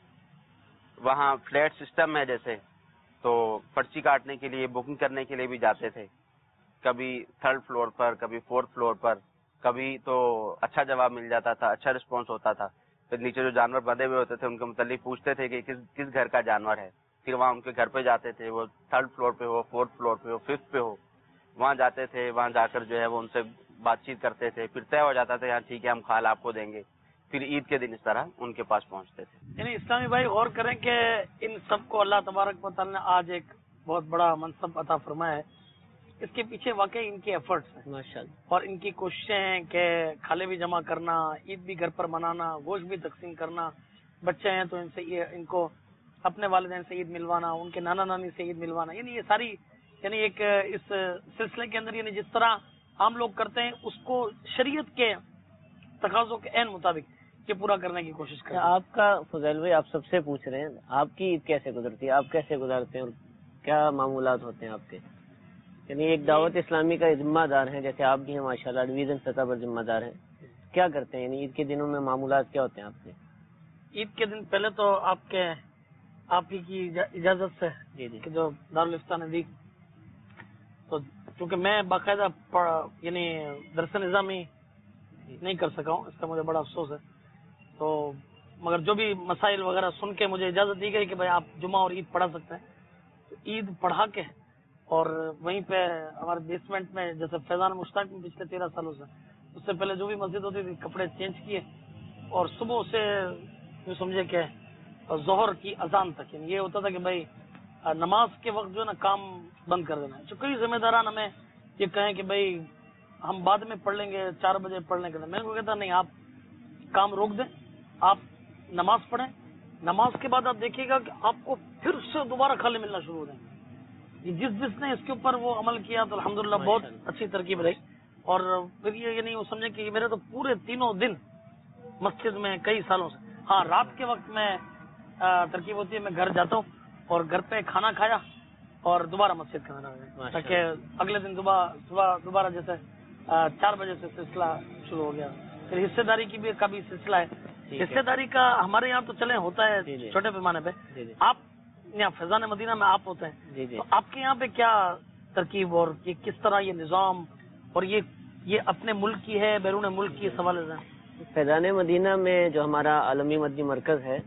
وہاں فلیٹ سسٹم ہے جیسے، تو پرچی کاٹنے کے لیے، بکنگ کرنے کے لیے بھی جاتے تھے، کبھی 3rd فلور پر، کبھی 4th فلور پر، کبھی تو اچھا جواب مل جاتا تھا، اچھا رسپانس ہوتا تھا۔ پھر نیچے جو جانور بندھے ہوئے ہوتے تھے ان کے متعلق پوچھتے تھے کہ کس گھر کا جانور ہے، پھر وہاں ان کے گھر پہ جاتے تھے، وہ 3rd فلور پہ ہو، 4th فلور پہ ہو، 5th پہ ہو، وہاں جاتے تھے، وہاں جا کر جو ہے وہ ان سے بات چیت کرتے تھے، پھر طے ہو جاتا تھا یہاں ٹھیک ہے ہم کھال آپ کو دیں گے، پھر عید کے دن اس طرح ان کے پاس پہنچتے تھے۔ یعنی اسلامی بھائی غور کریں کہ ان سب کو اللہ تبارک و تعالی نے آج ایک بہت بڑا منصب عطا فرمایا ہے، اس کے پیچھے واقعی ان کے ایفرٹس ہیں ماشاءاللہ، اور ان کی کوششیں ہیں کہ کھالے بھی جمع کرنا، عید بھی گھر پر منانا، گوشت بھی تقسیم کرنا، بچے ہیں تو ان کو اپنے والدین سے عید ملوانا، ان کے نانا نانی سے عید ملوانا، یعنی یہ ساری یعنی ایک اس سلسلے کے اندر یعنی جس طرح عام لوگ کرتے ہیں اس کو شریعت کے تقاضوں کے عین مطابق یہ پورا کرنے کی کوشش کریں۔ آپ کا فضیل بھائی آپ سب سے پوچھ رہے ہیں آپ کی عید کیسے گزرتی ہے، آپ کیسے گزارتے ہیں اور کیا معمولات ہوتے ہیں آپ کے؟ یعنی ایک دعوت اسلامی کا ذمہ دار ہیں، جیسے آپ بھی ہیں ماشاءاللہ ڈویژن سطح پر ذمہ دار ہیں، کیا کرتے ہیں؟ یعنی عید کے دنوں میں معمولات کیا ہوتے ہیں آپ کے؟ عید کے دن پہلے تو آپ ہی کی اجازت سے جی کہ جو دارالفتہ نے دی، تو چونکہ میں باقاعدہ یعنی درس نظامی نہیں کر سکا ہوں، اس کا مجھے بڑا افسوس ہے، تو مگر جو بھی مسائل وغیرہ سن کے مجھے اجازت دی گئی کہ بھائی آپ جمعہ اور عید پڑھا سکتے ہیں، تو عید پڑھا کے اور وہیں پہ ہمارے بیسمنٹ میں جیسے فیضان مشتاق میں پچھلے 13 سالوں سے اس سے پہلے جو بھی مسجد ہوتی تھی کپڑے چینج کیے اور صبح سے یوں سمجھے کہ ظہر کی اذان تک، یعنی یہ ہوتا تھا کہ بھائی نماز کے وقت جو ہے نا کام بند کر دینا ہے۔ جو کئی ذمہ داران ہمیں یہ کہیں کہ بھائی ہم بعد میں پڑھ لیں گے، 4 بجے پڑھنے کے لیے، میں کو کہتا نہیں، آپ کام روک دیں، آپ نماز پڑھیں، نماز کے بعد آپ دیکھیے گا کہ آپ کو پھر سے دوبارہ کھالے ملنا شروع ہو جائیں گے۔ جس نے اس کے اوپر وہ عمل کیا تو الحمدللہ بہت اچھی ترکیب رہی، اور پھر یہ نہیں وہ سمجھے کہ میرے تو پورے 3 دن مسجد میں کئی سالوں سے، ہاں رات کے وقت میں ترکیب ہوتی ہے میں گھر جاتا ہوں اور گھر پہ کھانا کھایا اور دوبارہ مسجد کا کھانا، تاکہ اگلے دن صبح دوبارہ جیسے 4 بجے سے سلسلہ شروع ہو گیا۔ پھر حصے داری کی بھی سلسلہ ہے، حصے داری کا ہمارے یہاں تو چلے ہوتا ہے چھوٹے پیمانے پہ، آپ یہاں فیضان مدینہ میں آپ ہوتے ہیں، تو آپ کے یہاں پہ کیا ترکیب اور یہ کس طرح یہ نظام اور یہ اپنے ملک کی ہے بیرون ملک کی اس حوالے سے؟ فیضان مدینہ میں جو ہمارا عالمی مدنی مرکز ہے،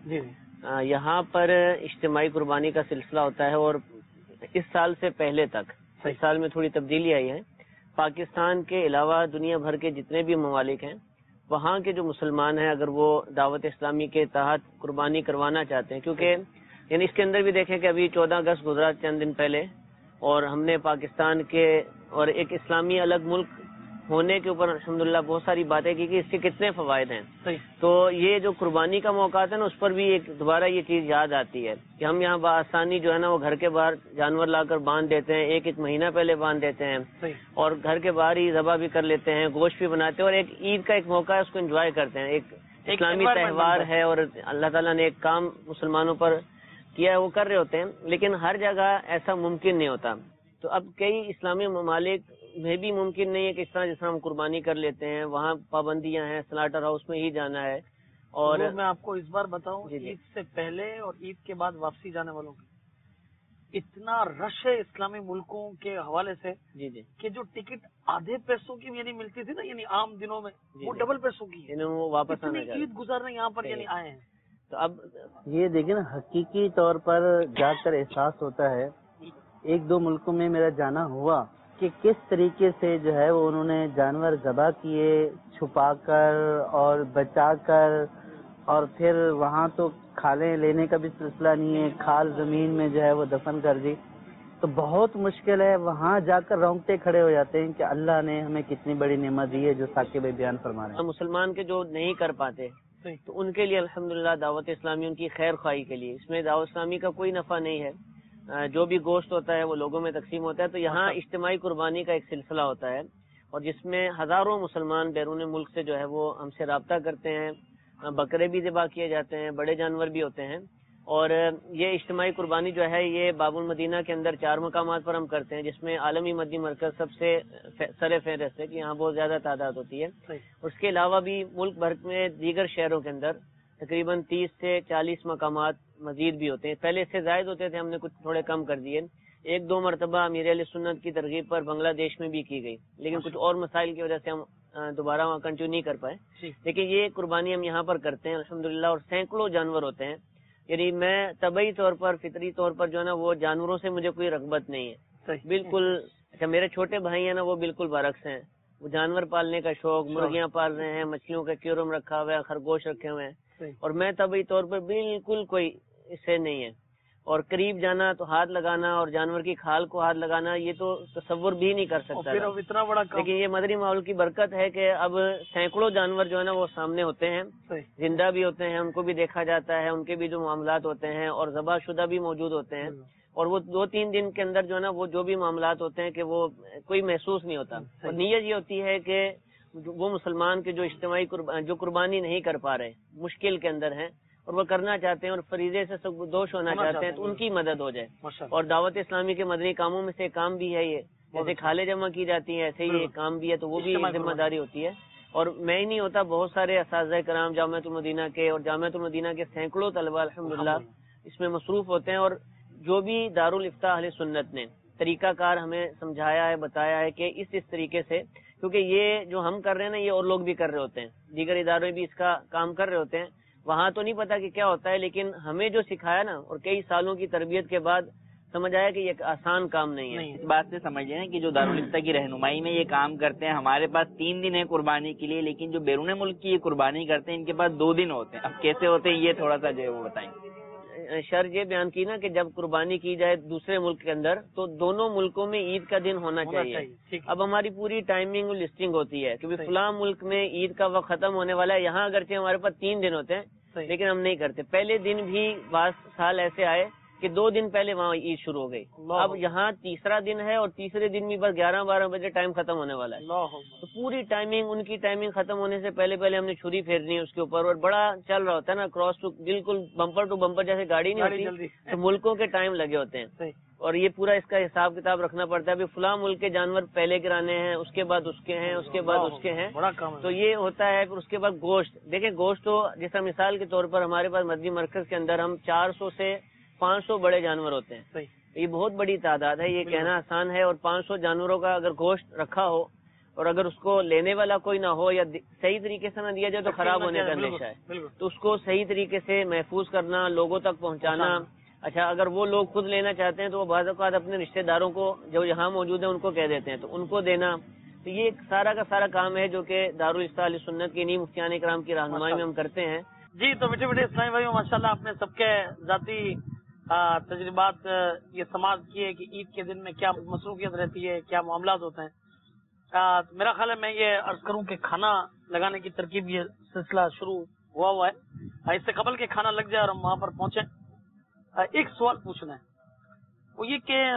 یہاں پر اجتماعی قربانی کا سلسلہ ہوتا ہے، اور اس سال سے پہلے تک، اس سال میں تھوڑی تبدیلی آئی ہے، پاکستان کے علاوہ دنیا بھر کے جتنے بھی ممالک ہیں وہاں کے جو مسلمان ہیں اگر وہ دعوت اسلامی کے تحت قربانی کروانا چاہتے ہیں، کیونکہ یعنی اس کے اندر بھی دیکھیں کہ ابھی 14 اگست گزرا چند دن پہلے، اور ہم نے پاکستان کے اور ایک اسلامی الگ ملک ہونے کے اوپر الحمدللہ بہت ساری باتیں کی کہ اس سے کتنے فوائد ہیں، تو یہ جو قربانی کا موقع آتا ہے نا اس پر بھی ایک دوبارہ یہ چیز یاد آتی ہے کہ ہم یہاں بآسانی جو ہے نا وہ گھر کے باہر جانور لا کر باندھ دیتے ہیں، ایک مہینہ پہلے باندھ دیتے ہیں، اور گھر کے باہر ہی ذبح بھی کر لیتے ہیں، گوشت بھی بناتے ہیں، اور ایک عید کا ایک موقع ہے اس کو انجوائے کرتے ہیں، ایک اسلامی تہوار ہے، اور اللہ تعالیٰ نے ایک کام مسلمانوں پر کیا ہے وہ کر رہے ہوتے ہیں، لیکن ہر جگہ ایسا ممکن نہیں ہوتا۔ تو اب کئی اسلامی ممالک میں بھی ممکن نہیں ہے کہ اس طرح جس طرح ہم قربانی کر لیتے ہیں، وہاں پابندیاں ہیں، سلاٹر ہاؤس میں ہی جانا ہے، اور میں آپ کو اس بار بتاؤں عید سے پہلے اور عید کے بعد واپسی جانے والوں کی اتنا رش ہے اسلامی ملکوں کے حوالے سے کہ جو ٹکٹ آدھے پیسوں کی یعنی ملتی تھی نا یعنی عام دنوں میں وہ ڈبل پیسوں کی ہے، وہ واپس آنا عید گزارنے یہاں پر یعنی آئے ہیں۔ تو اب یہ دیکھیں نا حقیقی طور پر جا کر احساس ہوتا ہے، 1-2 ملکوں میں میرا جانا ہوا کہ کس طریقے سے جو ہے وہ انہوں نے جانور ذبح کیے، چھپا کر اور بچا کر، اور پھر وہاں تو کھالیں لینے کا بھی سلسلہ نہیں ہے، کھال زمین میں جو ہے وہ دفن کر دی، تو بہت مشکل ہے، وہاں جا کر رونگٹے کھڑے ہو جاتے ہیں کہ اللہ نے ہمیں کتنی بڑی نعمت دی ہے جو ثاقب بھائی بیان فرما رہے ہیں۔ مسلمان کے جو نہیں کر پاتے تو ان کے لیے الحمدللہ دعوت اسلامی ان کی خیر خواہی کے لیے، اس میں دعوت اسلامی کا کوئی نفع نہیں ہے، جو بھی گوشت ہوتا ہے وہ لوگوں میں تقسیم ہوتا ہے. تو یہاں اجتماعی قربانی کا ایک سلسلہ ہوتا ہے اور جس میں ہزاروں مسلمان بیرون ملک سے جو ہے وہ ہم سے رابطہ کرتے ہیں. بکرے بھی ذبح کیے جاتے ہیں, بڑے جانور بھی ہوتے ہیں. اور یہ اجتماعی قربانی جو ہے یہ باب المدینہ کے اندر 4 مقامات پر ہم کرتے ہیں, جس میں عالمی مدنی مرکز سب سے سر فہرست ہے کہ یہاں بہت زیادہ تعداد ہوتی ہے. اس کے علاوہ بھی ملک بھر میں دیگر شہروں کے اندر تقریباً 30 سے 40 مقامات مزید بھی ہوتے ہیں. پہلے اس سے زائد ہوتے تھے, ہم نے کچھ تھوڑے کم کر دیے. 1-2 مرتبہ امیر علیہ سنت کی ترغیب پر بنگلہ دیش میں بھی کی گئی, لیکن کچھ اور مسائل کی وجہ سے ہم دوبارہ وہاں کنٹینیو نہیں کر پائے. لیکن یہ قربانی ہم یہاں پر کرتے ہیں الحمدللہ, اور سینکڑوں جانور ہوتے ہیں. یعنی میں طبعی طور پر, فطری طور پر جو ہے نا وہ جانوروں سے مجھے کوئی رغبت نہیں ہے بالکل. اچھا, میرے چھوٹے بھائی ہیں نا وہ بالکل برعکس ہیں, وہ جانور پالنے کا شوق, مرغیاں پال رہے ہیں, مچھلیوں کا ایکویریم رکھا ہوا ہے, خرگوش رکھے ہوئے ہیں, اور میں طبعی طور پر بالکل کوئی اس سے نہیں ہے. اور قریب جانا تو ہاتھ لگانا اور جانور کی کھال کو ہاتھ لگانا یہ تو تصور بھی نہیں کر سکتا اتنا بڑا. لیکن یہ مدنی ماحول کی برکت ہے کہ اب سینکڑوں جانور جو ہے نا وہ سامنے ہوتے ہیں, زندہ بھی ہوتے ہیں, ان کو بھی دیکھا جاتا ہے, ان کے بھی جو معاملات ہوتے ہیں, اور ذبح شدہ بھی موجود ہوتے ہیں. اور وہ 2-3 دن کے اندر جو ہے نا وہ جو بھی معاملات ہوتے ہیں کہ وہ کوئی محسوس نہیں ہوتا. اور نیت یہ ہوتی ہے کہ وہ مسلمان کے جو اجتماعی جو قربانی نہیں کر پا رہے, مشکل کے اندر ہیں اور وہ کرنا چاہتے ہیں اور فریضے سے سب دوش ہونا چاہتے ہیں, تو ان کی مدد ہو جائے. اور دعوت اسلامی کے مدنی کاموں میں سے کام بھی ہے یہ, جیسے کھالیں جمع کی جاتی ہیں ایسے ہی یہ کام بھی ہے, تو وہ بھی ذمہ داری ہوتی ہے. اور میں ہی نہیں ہوتا, بہت سارے اساتذہ کرام جامعۃ المدینہ کے اور جامعۃ المدینہ کے سینکڑوں طلباء الحمدللہ اس میں مصروف ہوتے ہیں. اور جو بھی دارالافتاء اہل سنت نے طریقہ کار ہمیں سمجھایا ہے, بتایا ہے کہ اس طریقے سے, کیونکہ یہ جو ہم کر رہے ہیں نا یہ اور لوگ بھی کر رہے ہوتے ہیں, دیگر ادارے بھی اس کا کام کر رہے ہوتے ہیں. وہاں تو نہیں پتا کہ کیا ہوتا ہے, لیکن ہمیں جو سکھایا نا اور کئی سالوں کی تربیت کے بعد سمجھ آیا کہ یہ ایک آسان کام نہیں ہے. اس بات سے سمجھ لیں کہ جو دارالفتاء کی رہنمائی میں یہ کام کرتے ہیں, ہمارے پاس 3 دن ہے قربانی کے لیے, لیکن جو بیرون ملک کی یہ قربانی کرتے ہیں ان کے پاس 2 دن ہوتے ہیں. اب کیسے ہوتے ہیں یہ تھوڑا سا جو ہے وہ بتائیں. شرط یہ بیان کی نا کہ جب قربانی کی جائے دوسرے ملک کے اندر تو دونوں ملکوں میں عید کا دن ہونا چاہیے. اب ہماری پوری ٹائمنگ اور لسٹنگ ہوتی ہے کہ فلاں ملک میں عید کا وقت ختم ہونے والا ہے, یہاں اگرچہ ہمارے پاس 3 دن ہوتے ہیں لیکن ہم نہیں کرتے. پہلے دن بھی بعض سال ایسے آئے کہ 2 دن پہلے وہاں عید شروع ہو گئی. اب یہاں تیسرا دن ہے اور تیسرے دن بھی بس 11-12 بجے ٹائم ختم ہونے والا ہے. تو پوری ٹائمنگ, ان کی ٹائمنگ ختم ہونے سے پہلے ہم نے چھری پھیرنی ہے اس کے اوپر, اور بڑا چل رہا ہوتا ہے نا کراس ٹو, بالکل بمپر ٹو بمپر جیسے گاڑی نہیں ہوتی, تو ملکوں کے ٹائم لگے ہوتے ہیں. اور یہ پورا اس کا حساب کتاب رکھنا پڑتا ہے. ابھی فلاں ملک کے جانور پہلے گرانے ہیں, اس کے بعد اس کے ہیں, اس کے بعد اس کے ہیں, تو یہ ہوتا ہے. پھر اس کے بعد گوشت, دیکھیں گوشت تو جیسا مثال کے طور پر ہمارے پاس مدنی مرکز کے اندر ہم 400 سے 500 بڑے جانور ہوتے ہیں. یہ بہت بڑی تعداد ہے, یہ کہنا آسان ہے. اور 500 جانوروں کا اگر گوشت رکھا ہو اور اگر اس کو لینے والا کوئی نہ ہو یا صحیح طریقے سے نہ دیا جائے تو خراب ہونے کا اندیشہ ہے. تو اس کو صحیح طریقے سے محفوظ کرنا, لوگوں تک پہنچانا. اچھا, اگر وہ لوگ خود لینا چاہتے ہیں تو وہ بعض اوقات اپنے رشتہ داروں کو جو یہاں موجود ہیں ان کو کہہ دیتے ہیں, تو ان کو دینا. تو یہ سارا کا سارا کام ہے جو کہ دارالفتاء اہل سنت کے انہی مفتیان اکرام کی رہنمائی میں ہم کرتے ہیں. جی, تو میٹھے میٹھے اسلامی بھائیوں, ماشاءاللہ آپ نے سب کے ذاتی تجربات یہ سماعت کیے کہ عید کے دن میں کیا مصروفیت رہتی ہے, کیا معاملات ہوتے ہیں. میرا خیال ہے میں یہ عرض کروں کہ کھانا لگانے کی ترکیب یہ سلسلہ شروع ہوا ہے. اس سے قبل کہ کھانا لگ جائے اور ہم وہاں پر پہنچیں, ایک سوال پوچھنا ہے, وہ یہ کہ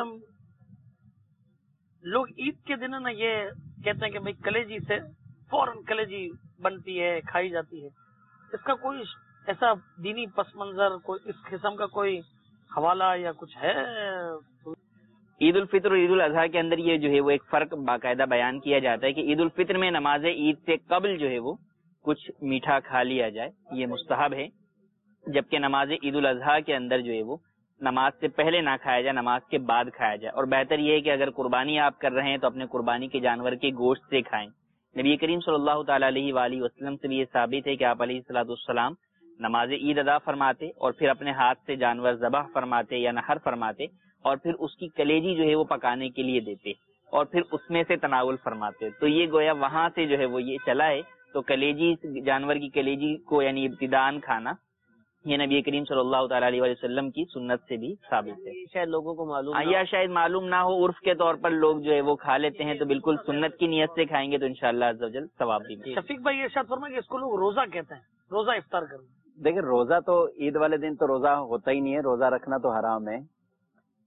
لوگ عید کے دن نا یہ کہتے ہیں کہ بھائی کلیجی سے فوراً کلیجی بنتی ہے, کھائی جاتی ہے. اس کا کوئی ایسا دینی پس منظر, کوئی اس قسم کا کوئی حوالہ یا کچھ ہے؟ عید الفطر اور عید الاضحیٰ کے اندر یہ جو ہے وہ ایک فرق باقاعدہ بیان کیا جاتا ہے کہ عید الفطر میں نماز عید سے قبل جو ہے وہ کچھ میٹھا کھا لیا جائے, یہ مستحب ہے. جبکہ نماز عید الاضحیٰ کے اندر جو ہے وہ نماز سے پہلے نہ کھایا جائے, نماز کے بعد کھایا جائے. اور بہتر یہ ہے کہ اگر قربانی آپ کر رہے ہیں تو اپنے قربانی کے جانور کے گوشت سے کھائیں. نبی کریم صلی اللہ تعالیٰ علیہ وآلہ وسلم سے بھی یہ ثابت ہے کہ آپ علیہ الصلوۃ والسلام نماز عید ادا فرماتے اور پھر اپنے ہاتھ سے جانور ذبح فرماتے یا نحر فرماتے, اور پھر اس کی کلیجی جو ہے وہ پکانے کے لیے دیتے اور پھر اس میں سے تناول فرماتے. تو یہ گویا وہاں سے جو ہے وہ یہ چلا ہے. تو کلیجی, جانور کی کلیجی کو یعنی ابتداءً کھانا, یہ نبی کریم صلی اللہ تعالیٰ علیہ وسلم کی سنت سے بھی ثابت ہے. شاید لوگوں کو معلوم یا شاید معلوم نہ ہو, عرف کے طور پر لوگ جو ہے وہ کھا لیتے ہیں. تو بالکل سنت کی نیت سے کھائیں گے تو انشاءاللہ عز و جل ثواب بھی ملے. شفیق بھائی ارشاد فرمائیں کہ اس کو لوگ روزہ کہتے ہیں, روزہ افطار کرنا. دیکھیں روزہ تو عید والے دن تو روزہ ہوتا ہی نہیں ہے, روزہ رکھنا تو حرام ہے.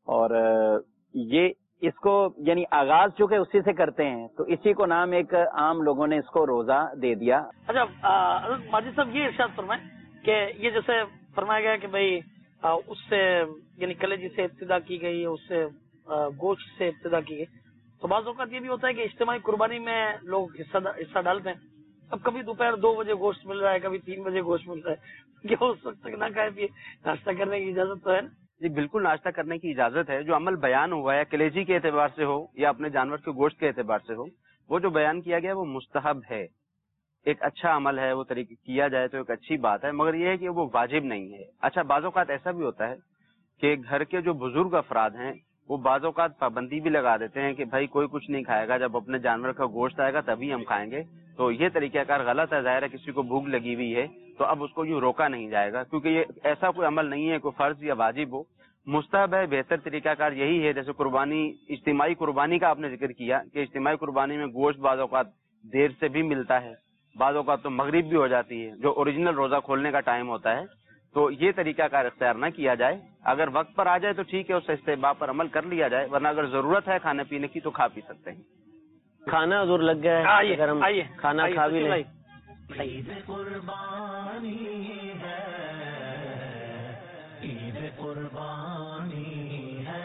اور یہ اس کو یعنی آغاز چونکہ اسی سے کرتے ہیں تو اسی کو نام ایک عام لوگوں نے اس کو روزہ دے دیا. اچھا ماجد صاحب یہ ارشاد فرمائیں کہ یہ جیسے فرمایا گیا کہ بھائی اس سے یعنی کلیجی سے ابتدا کی گئی، اس سے گوشت سے ابتدا کی گئی، تو بعض اوقات یہ بھی ہوتا ہے کہ اجتماعی قربانی میں لوگ حصہ ڈالتے ہیں. اب کبھی دوپہر 2 بجے گوشت مل رہا ہے، کبھی 3 بجے گوشت مل رہا ہے، کیا اس وقت تک نہ کھائے پیے ناشتہ کرنے کی اجازت تو ہے نا؟ جی بالکل ناشتہ کرنے کی اجازت ہے. جو عمل بیان ہوا ہے کلیجی کے اعتبار سے ہو یا اپنے جانور کے گوشت کے اعتبار سے ہو، وہ جو بیان کیا گیا وہ مستحب ہے، ایک اچھا عمل ہے، وہ طریقے کیا جائے تو ایک اچھی بات ہے، مگر یہ ہے کہ وہ واجب نہیں ہے. اچھا بعض اوقات ایسا بھی ہوتا ہے کہ گھر کے جو بزرگ افراد ہیں وہ بعض اوقات پابندی بھی لگا دیتے ہیں کہ بھائی کوئی کچھ نہیں کھائے گا، جب اپنے جانور کا گوشت آئے گا تبھی ہم کھائیں گے. تو یہ طریقہ کار غلط ہے. ظاہر ہے کسی کو بھوک لگی ہوئی ہے تو اب اس کو یوں روکا نہیں جائے گا، کیونکہ یہ ایسا کوئی عمل نہیں ہے کوئی فرض یا واجب ہو، مستحب ہے. بہتر طریقہ کار یہی ہے. جیسے قربانی، اجتماعی قربانی کا آپ نے ذکر کیا کہ اجتماعی قربانی میں گوشت بعض اوقات دیر سے بھی ملتا ہے، بعض اوقات تو مغرب بھی ہو جاتی ہے جو اوریجنل روزہ کھولنے کا ٹائم ہوتا ہے. تو یہ طریقہ کار اختیار نہ کیا جائے. اگر وقت پر آ جائے تو ٹھیک ہے، اس استحباب پر عمل کر لیا جائے، ورنہ اگر ضرورت ہے کھانے پینے کی تو کھا پی سکتے ہیں. کھانا حضور لگ گیا ہے، اگر ہم کھانا کھا بھی لیں. عید قربانی ہے، عید قربانی ہے،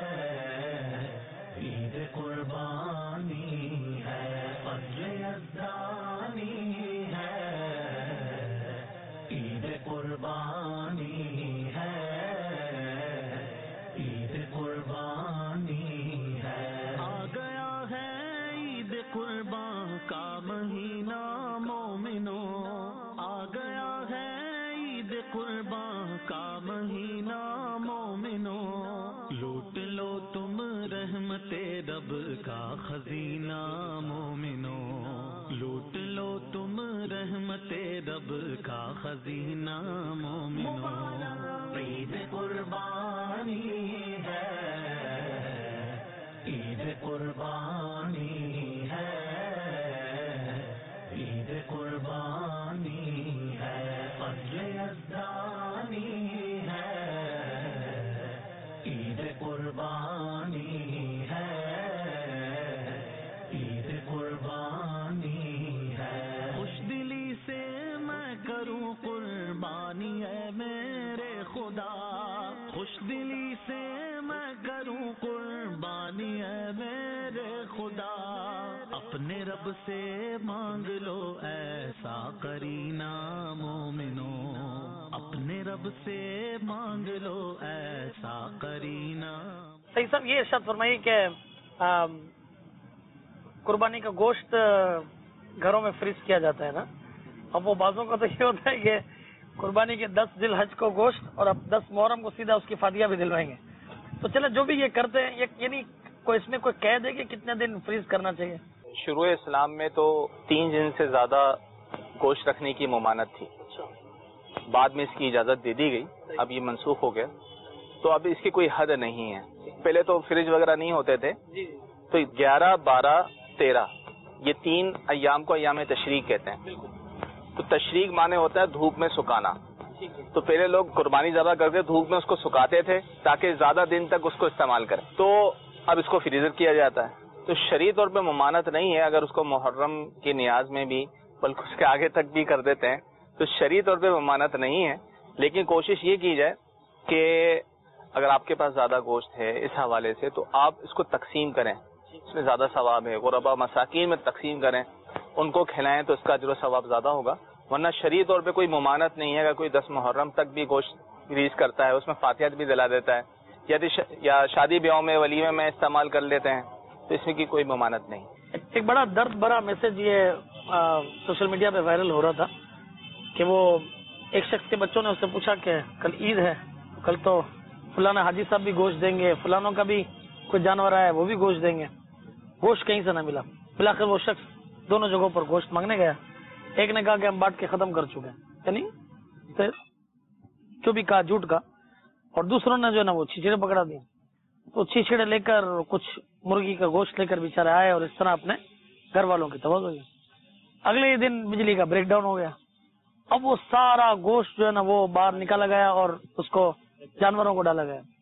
عید قربانی ہے، فضل یزدانی ہے، عید قربانی ہے، عید قربانی ہے. آ گیا ہے عید قربان کا مہینہ مومنو، آ گیا ہے عید قربان کا مہینہ مومنو، لوٹ لو تم رحمت رب کا خزینہ مومنو، لوٹ لو تم رحمت رب کا خزینہ مومنو. عید قربانی ہے، عید قربانی ہے، عید قربانی ہے، فضل یزدانی ہے، عید قربانی ہے، عید قربانی ہے. خوش دلی سے میں کروں قربانی ہے میرے خدا، خوش دلی سے میں کروں قربانی ہے میرے خدا، اپنے رب سے مانگ لو ایسا کرینہ مومنو، اپنے رب سے مانگ لو ایسا کرینہ. صحیح صاحب یہ ارشاد فرمائیے کہ قربانی کا گوشت گھروں میں فریز کیا جاتا ہے نا، اب وہ بعضوں کا تو یہ ہوتا ہے کہ قربانی کے 10 ذی الحج کو گوشت اور اب 10 محرم کو سیدھا اس کی فاتحہ بھی دلوائیں گے. تو چلے جو بھی یہ کرتے ہیں یعنی کوئی اس میں کوئی قید ہے کہ کتنے دن فریز کرنا چاہیے؟ شروع اسلام میں تو 3 دن سے زیادہ گوشت رکھنے کی ممانت تھی، بعد میں اس کی اجازت دے دی گئی، اب یہ منسوخ ہو گیا. تو اب اس کی کوئی حد نہیں ہے. پہلے تو فریج وغیرہ نہیں ہوتے تھے، تو 11، 12، 13 یہ 3 ایام کو ایام تشریق کہتے ہیں. تو تشریق معنی ہوتا ہے دھوپ میں سکانا. تو پہلے لوگ قربانی ذبح کر کے دھوپ میں اس کو سکھاتے تھے تاکہ زیادہ دن تک اس کو استعمال کریں. تو اب اس کو فریزر کیا جاتا ہے. تو شرعی طور پہ ممانت نہیں ہے اگر اس کو محرم کی نیاز میں بھی بلکہ اس کے آگے تک بھی کر دیتے ہیں تو شرعی طور پہ ممانت نہیں ہے. لیکن کوشش یہ کی جائے کہ اگر آپ کے پاس زیادہ گوشت ہے اس حوالے سے تو آپ اس کو تقسیم کریں، اس میں زیادہ ثواب ہے. غربا مساکین میں تقسیم کریں، ان کو کھلائیں تو اس کا اجر و ثواب زیادہ ہوگا. ورنہ شرعی طور پہ کوئی ممانت نہیں ہے. اگر کوئی 10 محرم تک بھی گوشت ریلیز کرتا ہے، اس میں فاتحہ بھی دلا دیتا ہے یا شادی بیاہوں میں ولیمے میں استعمال کر لیتے ہیں تو اس میں کی کوئی ممانت نہیں. ایک بڑا درد بھرا میسج یہ سوشل میڈیا پہ وائرل ہو رہا تھا کہ وہ ایک شخص کے بچوں نے اس سے پوچھا کہ کل عید ہے، کل تو فلانا حاجی صاحب بھی گوشت دیں گے، فلانوں کا بھی کوئی جانور آیا ہے وہ بھی گوشت دیں گے. گوشت کہیں سے نہ ملا. بالآخر وہ شخص دونوں جگہوں پر گوشت مانگنے گیا. ایک نے کہا کہ ہم بانٹ کے ختم کر چکے ہیں، یعنی جو بھی کہا جھوٹ کا، اور دوسروں نے جو ہے نا وہ چھچڑے پکڑا دی. تو چھچڑے لے کر کچھ مرغی کا گوشت لے کر بیچارے آئے اور اس طرح اپنے گھر والوں کی توجہ ہوئی. اگلے دن بجلی کا بریک ڈاؤن ہو گیا. اب وہ سارا گوشت جو ہے نا وہ باہر نکالا گیا اور اس کو جانوروں کو ڈالا گیا.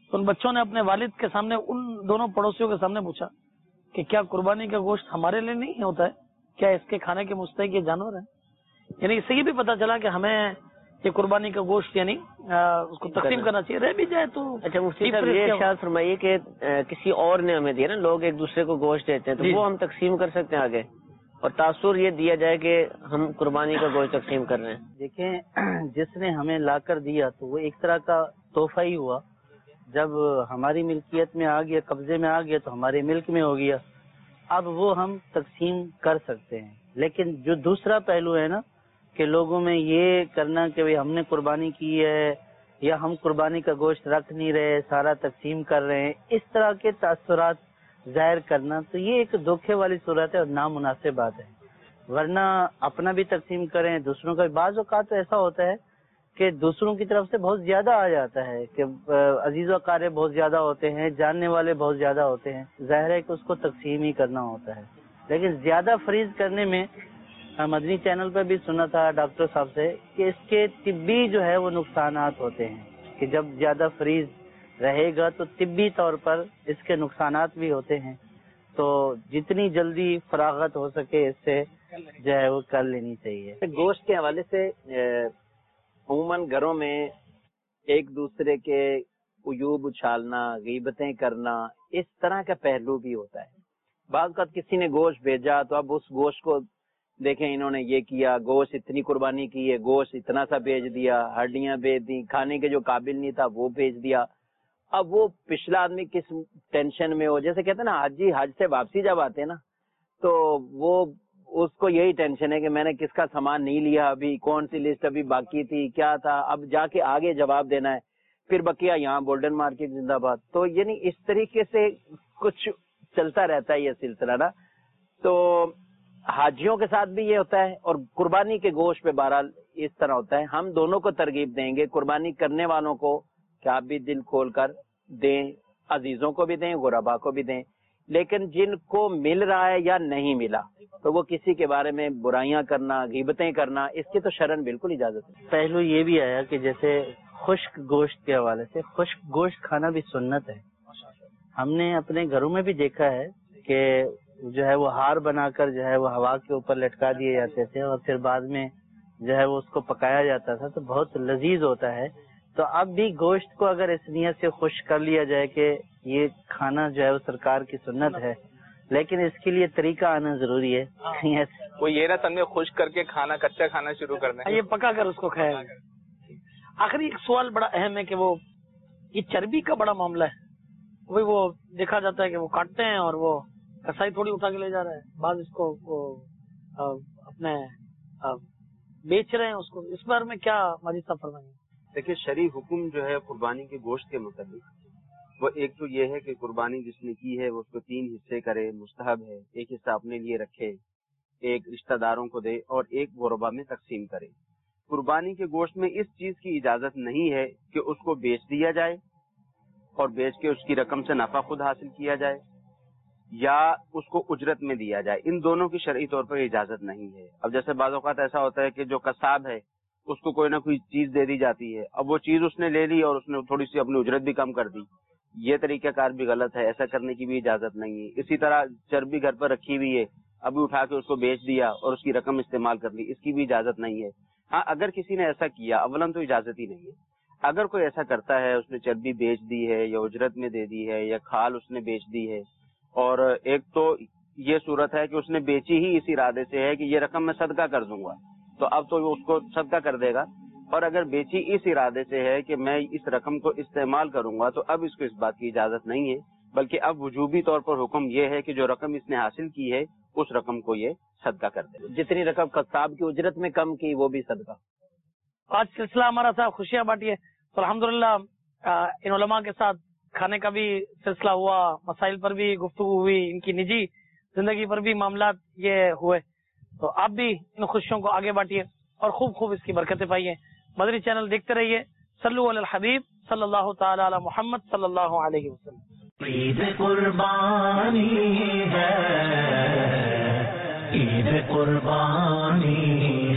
تو ان بچوں نے اپنے والد کے سامنے ان دونوں پڑوسیوں کے سامنے پوچھا کہ کیا قربانی کا گوشت ہمارے لیے نہیں ہوتا ہے، کیا اس کے کھانے کے مستحق یہ جانور ہیں؟ یعنی اس سے یہ بھی پتا چلا کہ ہمیں یہ قربانی کا گوشت یعنی اس کو تقسیم کرنا چاہیے، رہ بھی جائے تو۔ اچھا مفتی صاحب یہ ارشاد فرمائیے کہ کسی اور نے ہمیں دیا نا، لوگ ایک دوسرے کو گوشت دیتے ہیں تو وہ ہم تقسیم کر سکتے ہیں آگے، اور تاثر یہ دیا جائے کہ ہم قربانی کا گوشت تقسیم کر رہے ہیں؟ دیکھیں، جس نے ہمیں لا کر دیا تو وہ ایک طرح کا تحفہ ہی ہوا، جب ہماری ملکیت میں آ گیا، قبضے میں آ گیا تو ہمارے ملک میں ہو گیا، اب وہ ہم تقسیم کر سکتے ہیں۔ لیکن جو دوسرا پہلو ہے نا کہ لوگوں میں یہ کرنا کہ ہم نے قربانی کی ہے یا ہم قربانی کا گوشت رکھ نہیں رہے، سارا تقسیم کر رہے ہیں، اس طرح کے تاثرات ظاہر کرنا، تو یہ ایک دھوکے والی صورت ہے اور نامناسب بات ہے۔ ورنہ اپنا بھی تقسیم کریں، دوسروں کا بھی۔ بعض اوقات ایسا ہوتا ہے کہ دوسروں کی طرف سے بہت زیادہ آ جاتا ہے کہ عزیز و اقارب بہت زیادہ ہوتے ہیں، جاننے والے بہت زیادہ ہوتے ہیں، ظاہر ہے کہ اس کو تقسیم ہی کرنا ہوتا ہے۔ لیکن زیادہ فریز کرنے میں مدنی چینل پہ بھی سنا تھا ڈاکٹر صاحب سے کہ اس کے طبی جو ہے وہ نقصانات ہوتے ہیں، کہ جب زیادہ فریز رہے گا تو طبی طور پر اس کے نقصانات بھی ہوتے ہیں، تو جتنی جلدی فراغت ہو سکے اس سے جو ہے وہ کر لینی چاہیے۔ گوشت کے حوالے سے عموماً گھروں میں ایک دوسرے کے عیوب اچھالنا، غیبتیں کرنا، اس طرح کا پہلو بھی ہوتا ہے۔ بعض اوقات کسی نے گوشت بھیجا تو اب اس گوشت کو دیکھیں انہوں نے یہ کیا، گوشت اتنی قربانی کی ہے، گوشت اتنا سا بھیج دیا، ہڈیاں بھیج دی، کھانے کے جو قابل نہیں تھا وہ بھیج دیا۔ اب وہ پچھلا آدمی کس ٹینشن میں ہو، جیسے کہتے ہیں نا حاجی حج سے واپسی جب آتے ہیں نا تو وہ اس کو یہی ٹینشن ہے کہ میں نے کس کا سامان نہیں لیا، ابھی کون سی لسٹ ابھی باقی تھی، کیا تھا، اب جا کے آگے جواب دینا ہے، پھر بقیہ یہاں گولڈن مارکیٹ زندہ باد۔ تو یعنی اس طریقے سے کچھ چلتا رہتا ہے یہ سلسلہ نا۔ تو حاجیوں کے ساتھ بھی یہ ہوتا ہے اور قربانی کے گوشت پہ بہرحال اس طرح ہوتا ہے۔ ہم دونوں کو ترغیب دیں گے، قربانی کرنے والوں کو کہ آپ بھی دل کھول کر دیں، عزیزوں کو بھی دیں، غربا کو بھی دیں، لیکن جن کو مل رہا ہے یا نہیں ملا تو وہ کسی کے بارے میں برائیاں کرنا، غیبتیں کرنا، اس کی تو شرعاً بالکل اجازت نہیں۔ پہلو یہ بھی آیا کہ جیسے خشک گوشت کے حوالے سے، خشک گوشت کھانا بھی سنت ہے۔ ہم نے اپنے گھروں میں بھی دیکھا ہے کہ جو ہے وہ ہار بنا کر جو ہے وہ ہوا کے اوپر لٹکا دیے جاتے تھے اور پھر بعد میں جو ہے وہ اس کو پکایا جاتا تھا تو بہت لذیذ ہوتا ہے۔ تو اب بھی گوشت کو اگر اس نیت سے خشک کر لیا جائے کہ یہ کھانا جو ہے وہ سرکار کی سنت ہے، لیکن اس کے لیے طریقہ آنا ضروری ہے۔ وہ یہ نہ میں خشک کر کے کھانا کچا کھانا شروع کر دیں، یہ پکا کر اس کو کھایا۔ آخری ایک سوال بڑا اہم ہے کہ وہ یہ چربی کا بڑا معاملہ ہے، وہی وہ دیکھا جاتا ہے کہ وہ کاٹتے ہیں اور وہ کسائی تھوڑی اٹھا کے لے جا رہا ہے، بعض اس کو وہ اپنے بیچ رہے ہیں اس کو، اس بارے میں کیا ماجد صاحب فرمائیں گے؟ دیکھیے شرعی حکم جو ہے قربانی کے گوشت کے متعلق، وہ ایک تو یہ ہے کہ قربانی جس نے کی ہے وہ اس کو 3 حصے کرے، مستحب ہے، ایک حصہ اپنے لیے رکھے، ایک رشتہ داروں کو دے اور ایک غربا میں تقسیم کرے۔ قربانی کے گوشت میں اس چیز کی اجازت نہیں ہے کہ اس کو بیچ دیا جائے اور بیچ کے اس کی رقم سے نفع خود حاصل کیا جائے یا اس کو اجرت میں دیا جائے، ان دونوں کی شرعی طور پر اجازت نہیں ہے۔ اب جیسے بعض اوقات ایسا ہوتا ہے کہ جو قصاب ہے اس کو کوئی نہ کوئی چیز دے دی جاتی ہے، اب وہ چیز اس نے لے لی اور اس نے تھوڑی سی اپنی اجرت بھی کم کر دی، یہ طریقہ کار بھی غلط ہے، ایسا کرنے کی بھی اجازت نہیں ہے۔ اسی طرح چربی گھر پر رکھی ہوئی ہے، ابھی اٹھا کے اس کو بیچ دیا اور اس کی رقم استعمال کر لی، اس کی بھی اجازت نہیں ہے۔ ہاں اگر کسی نے ایسا کیا، اولاً تو اجازت ہی نہیں ہے۔ اگر کوئی ایسا کرتا ہے، اس نے چربی بیچ دی ہے یا اجرت میں دے دی ہے یا کھال اس نے بیچ دی ہے، اور ایک تو یہ صورت ہے کہ اس نے بیچی ہی اس ارادے سے ہے کہ یہ رقم میں صدقہ کر دوں گا، تو اب تو وہ اس کو صدقہ کر دے گا، اور اگر بیچی اس ارادے سے ہے کہ میں اس رقم کو استعمال کروں گا تو اب اس کو اس بات کی اجازت نہیں ہے، بلکہ اب وجوبی طور پر حکم یہ ہے کہ جو رقم اس نے حاصل کی ہے اس رقم کو یہ صدقہ کر دے۔ جتنی رقم قصاب کی اجرت میں کم کی وہ بھی صدقہ۔ آج سلسلہ ہمارا تھا خوشیاں بانٹیے، تو الحمدللہ ان علماء کے ساتھ کھانے کا بھی سلسلہ ہوا، مسائل پر بھی گفتگو ہوئی، ان کی نجی زندگی پر بھی معاملات یہ ہوئے، تو آپ بھی ان خوشیوں کو آگے بانٹیے اور خوب خوب اس کی برکتیں پائیے۔ مدنی چینل دیکھتے رہیے۔ صلو علی الحبیب صلی اللہ تعالی علی محمد صلی اللہ علیہ وسلم۔ عید قربانی ہے، عید قربانی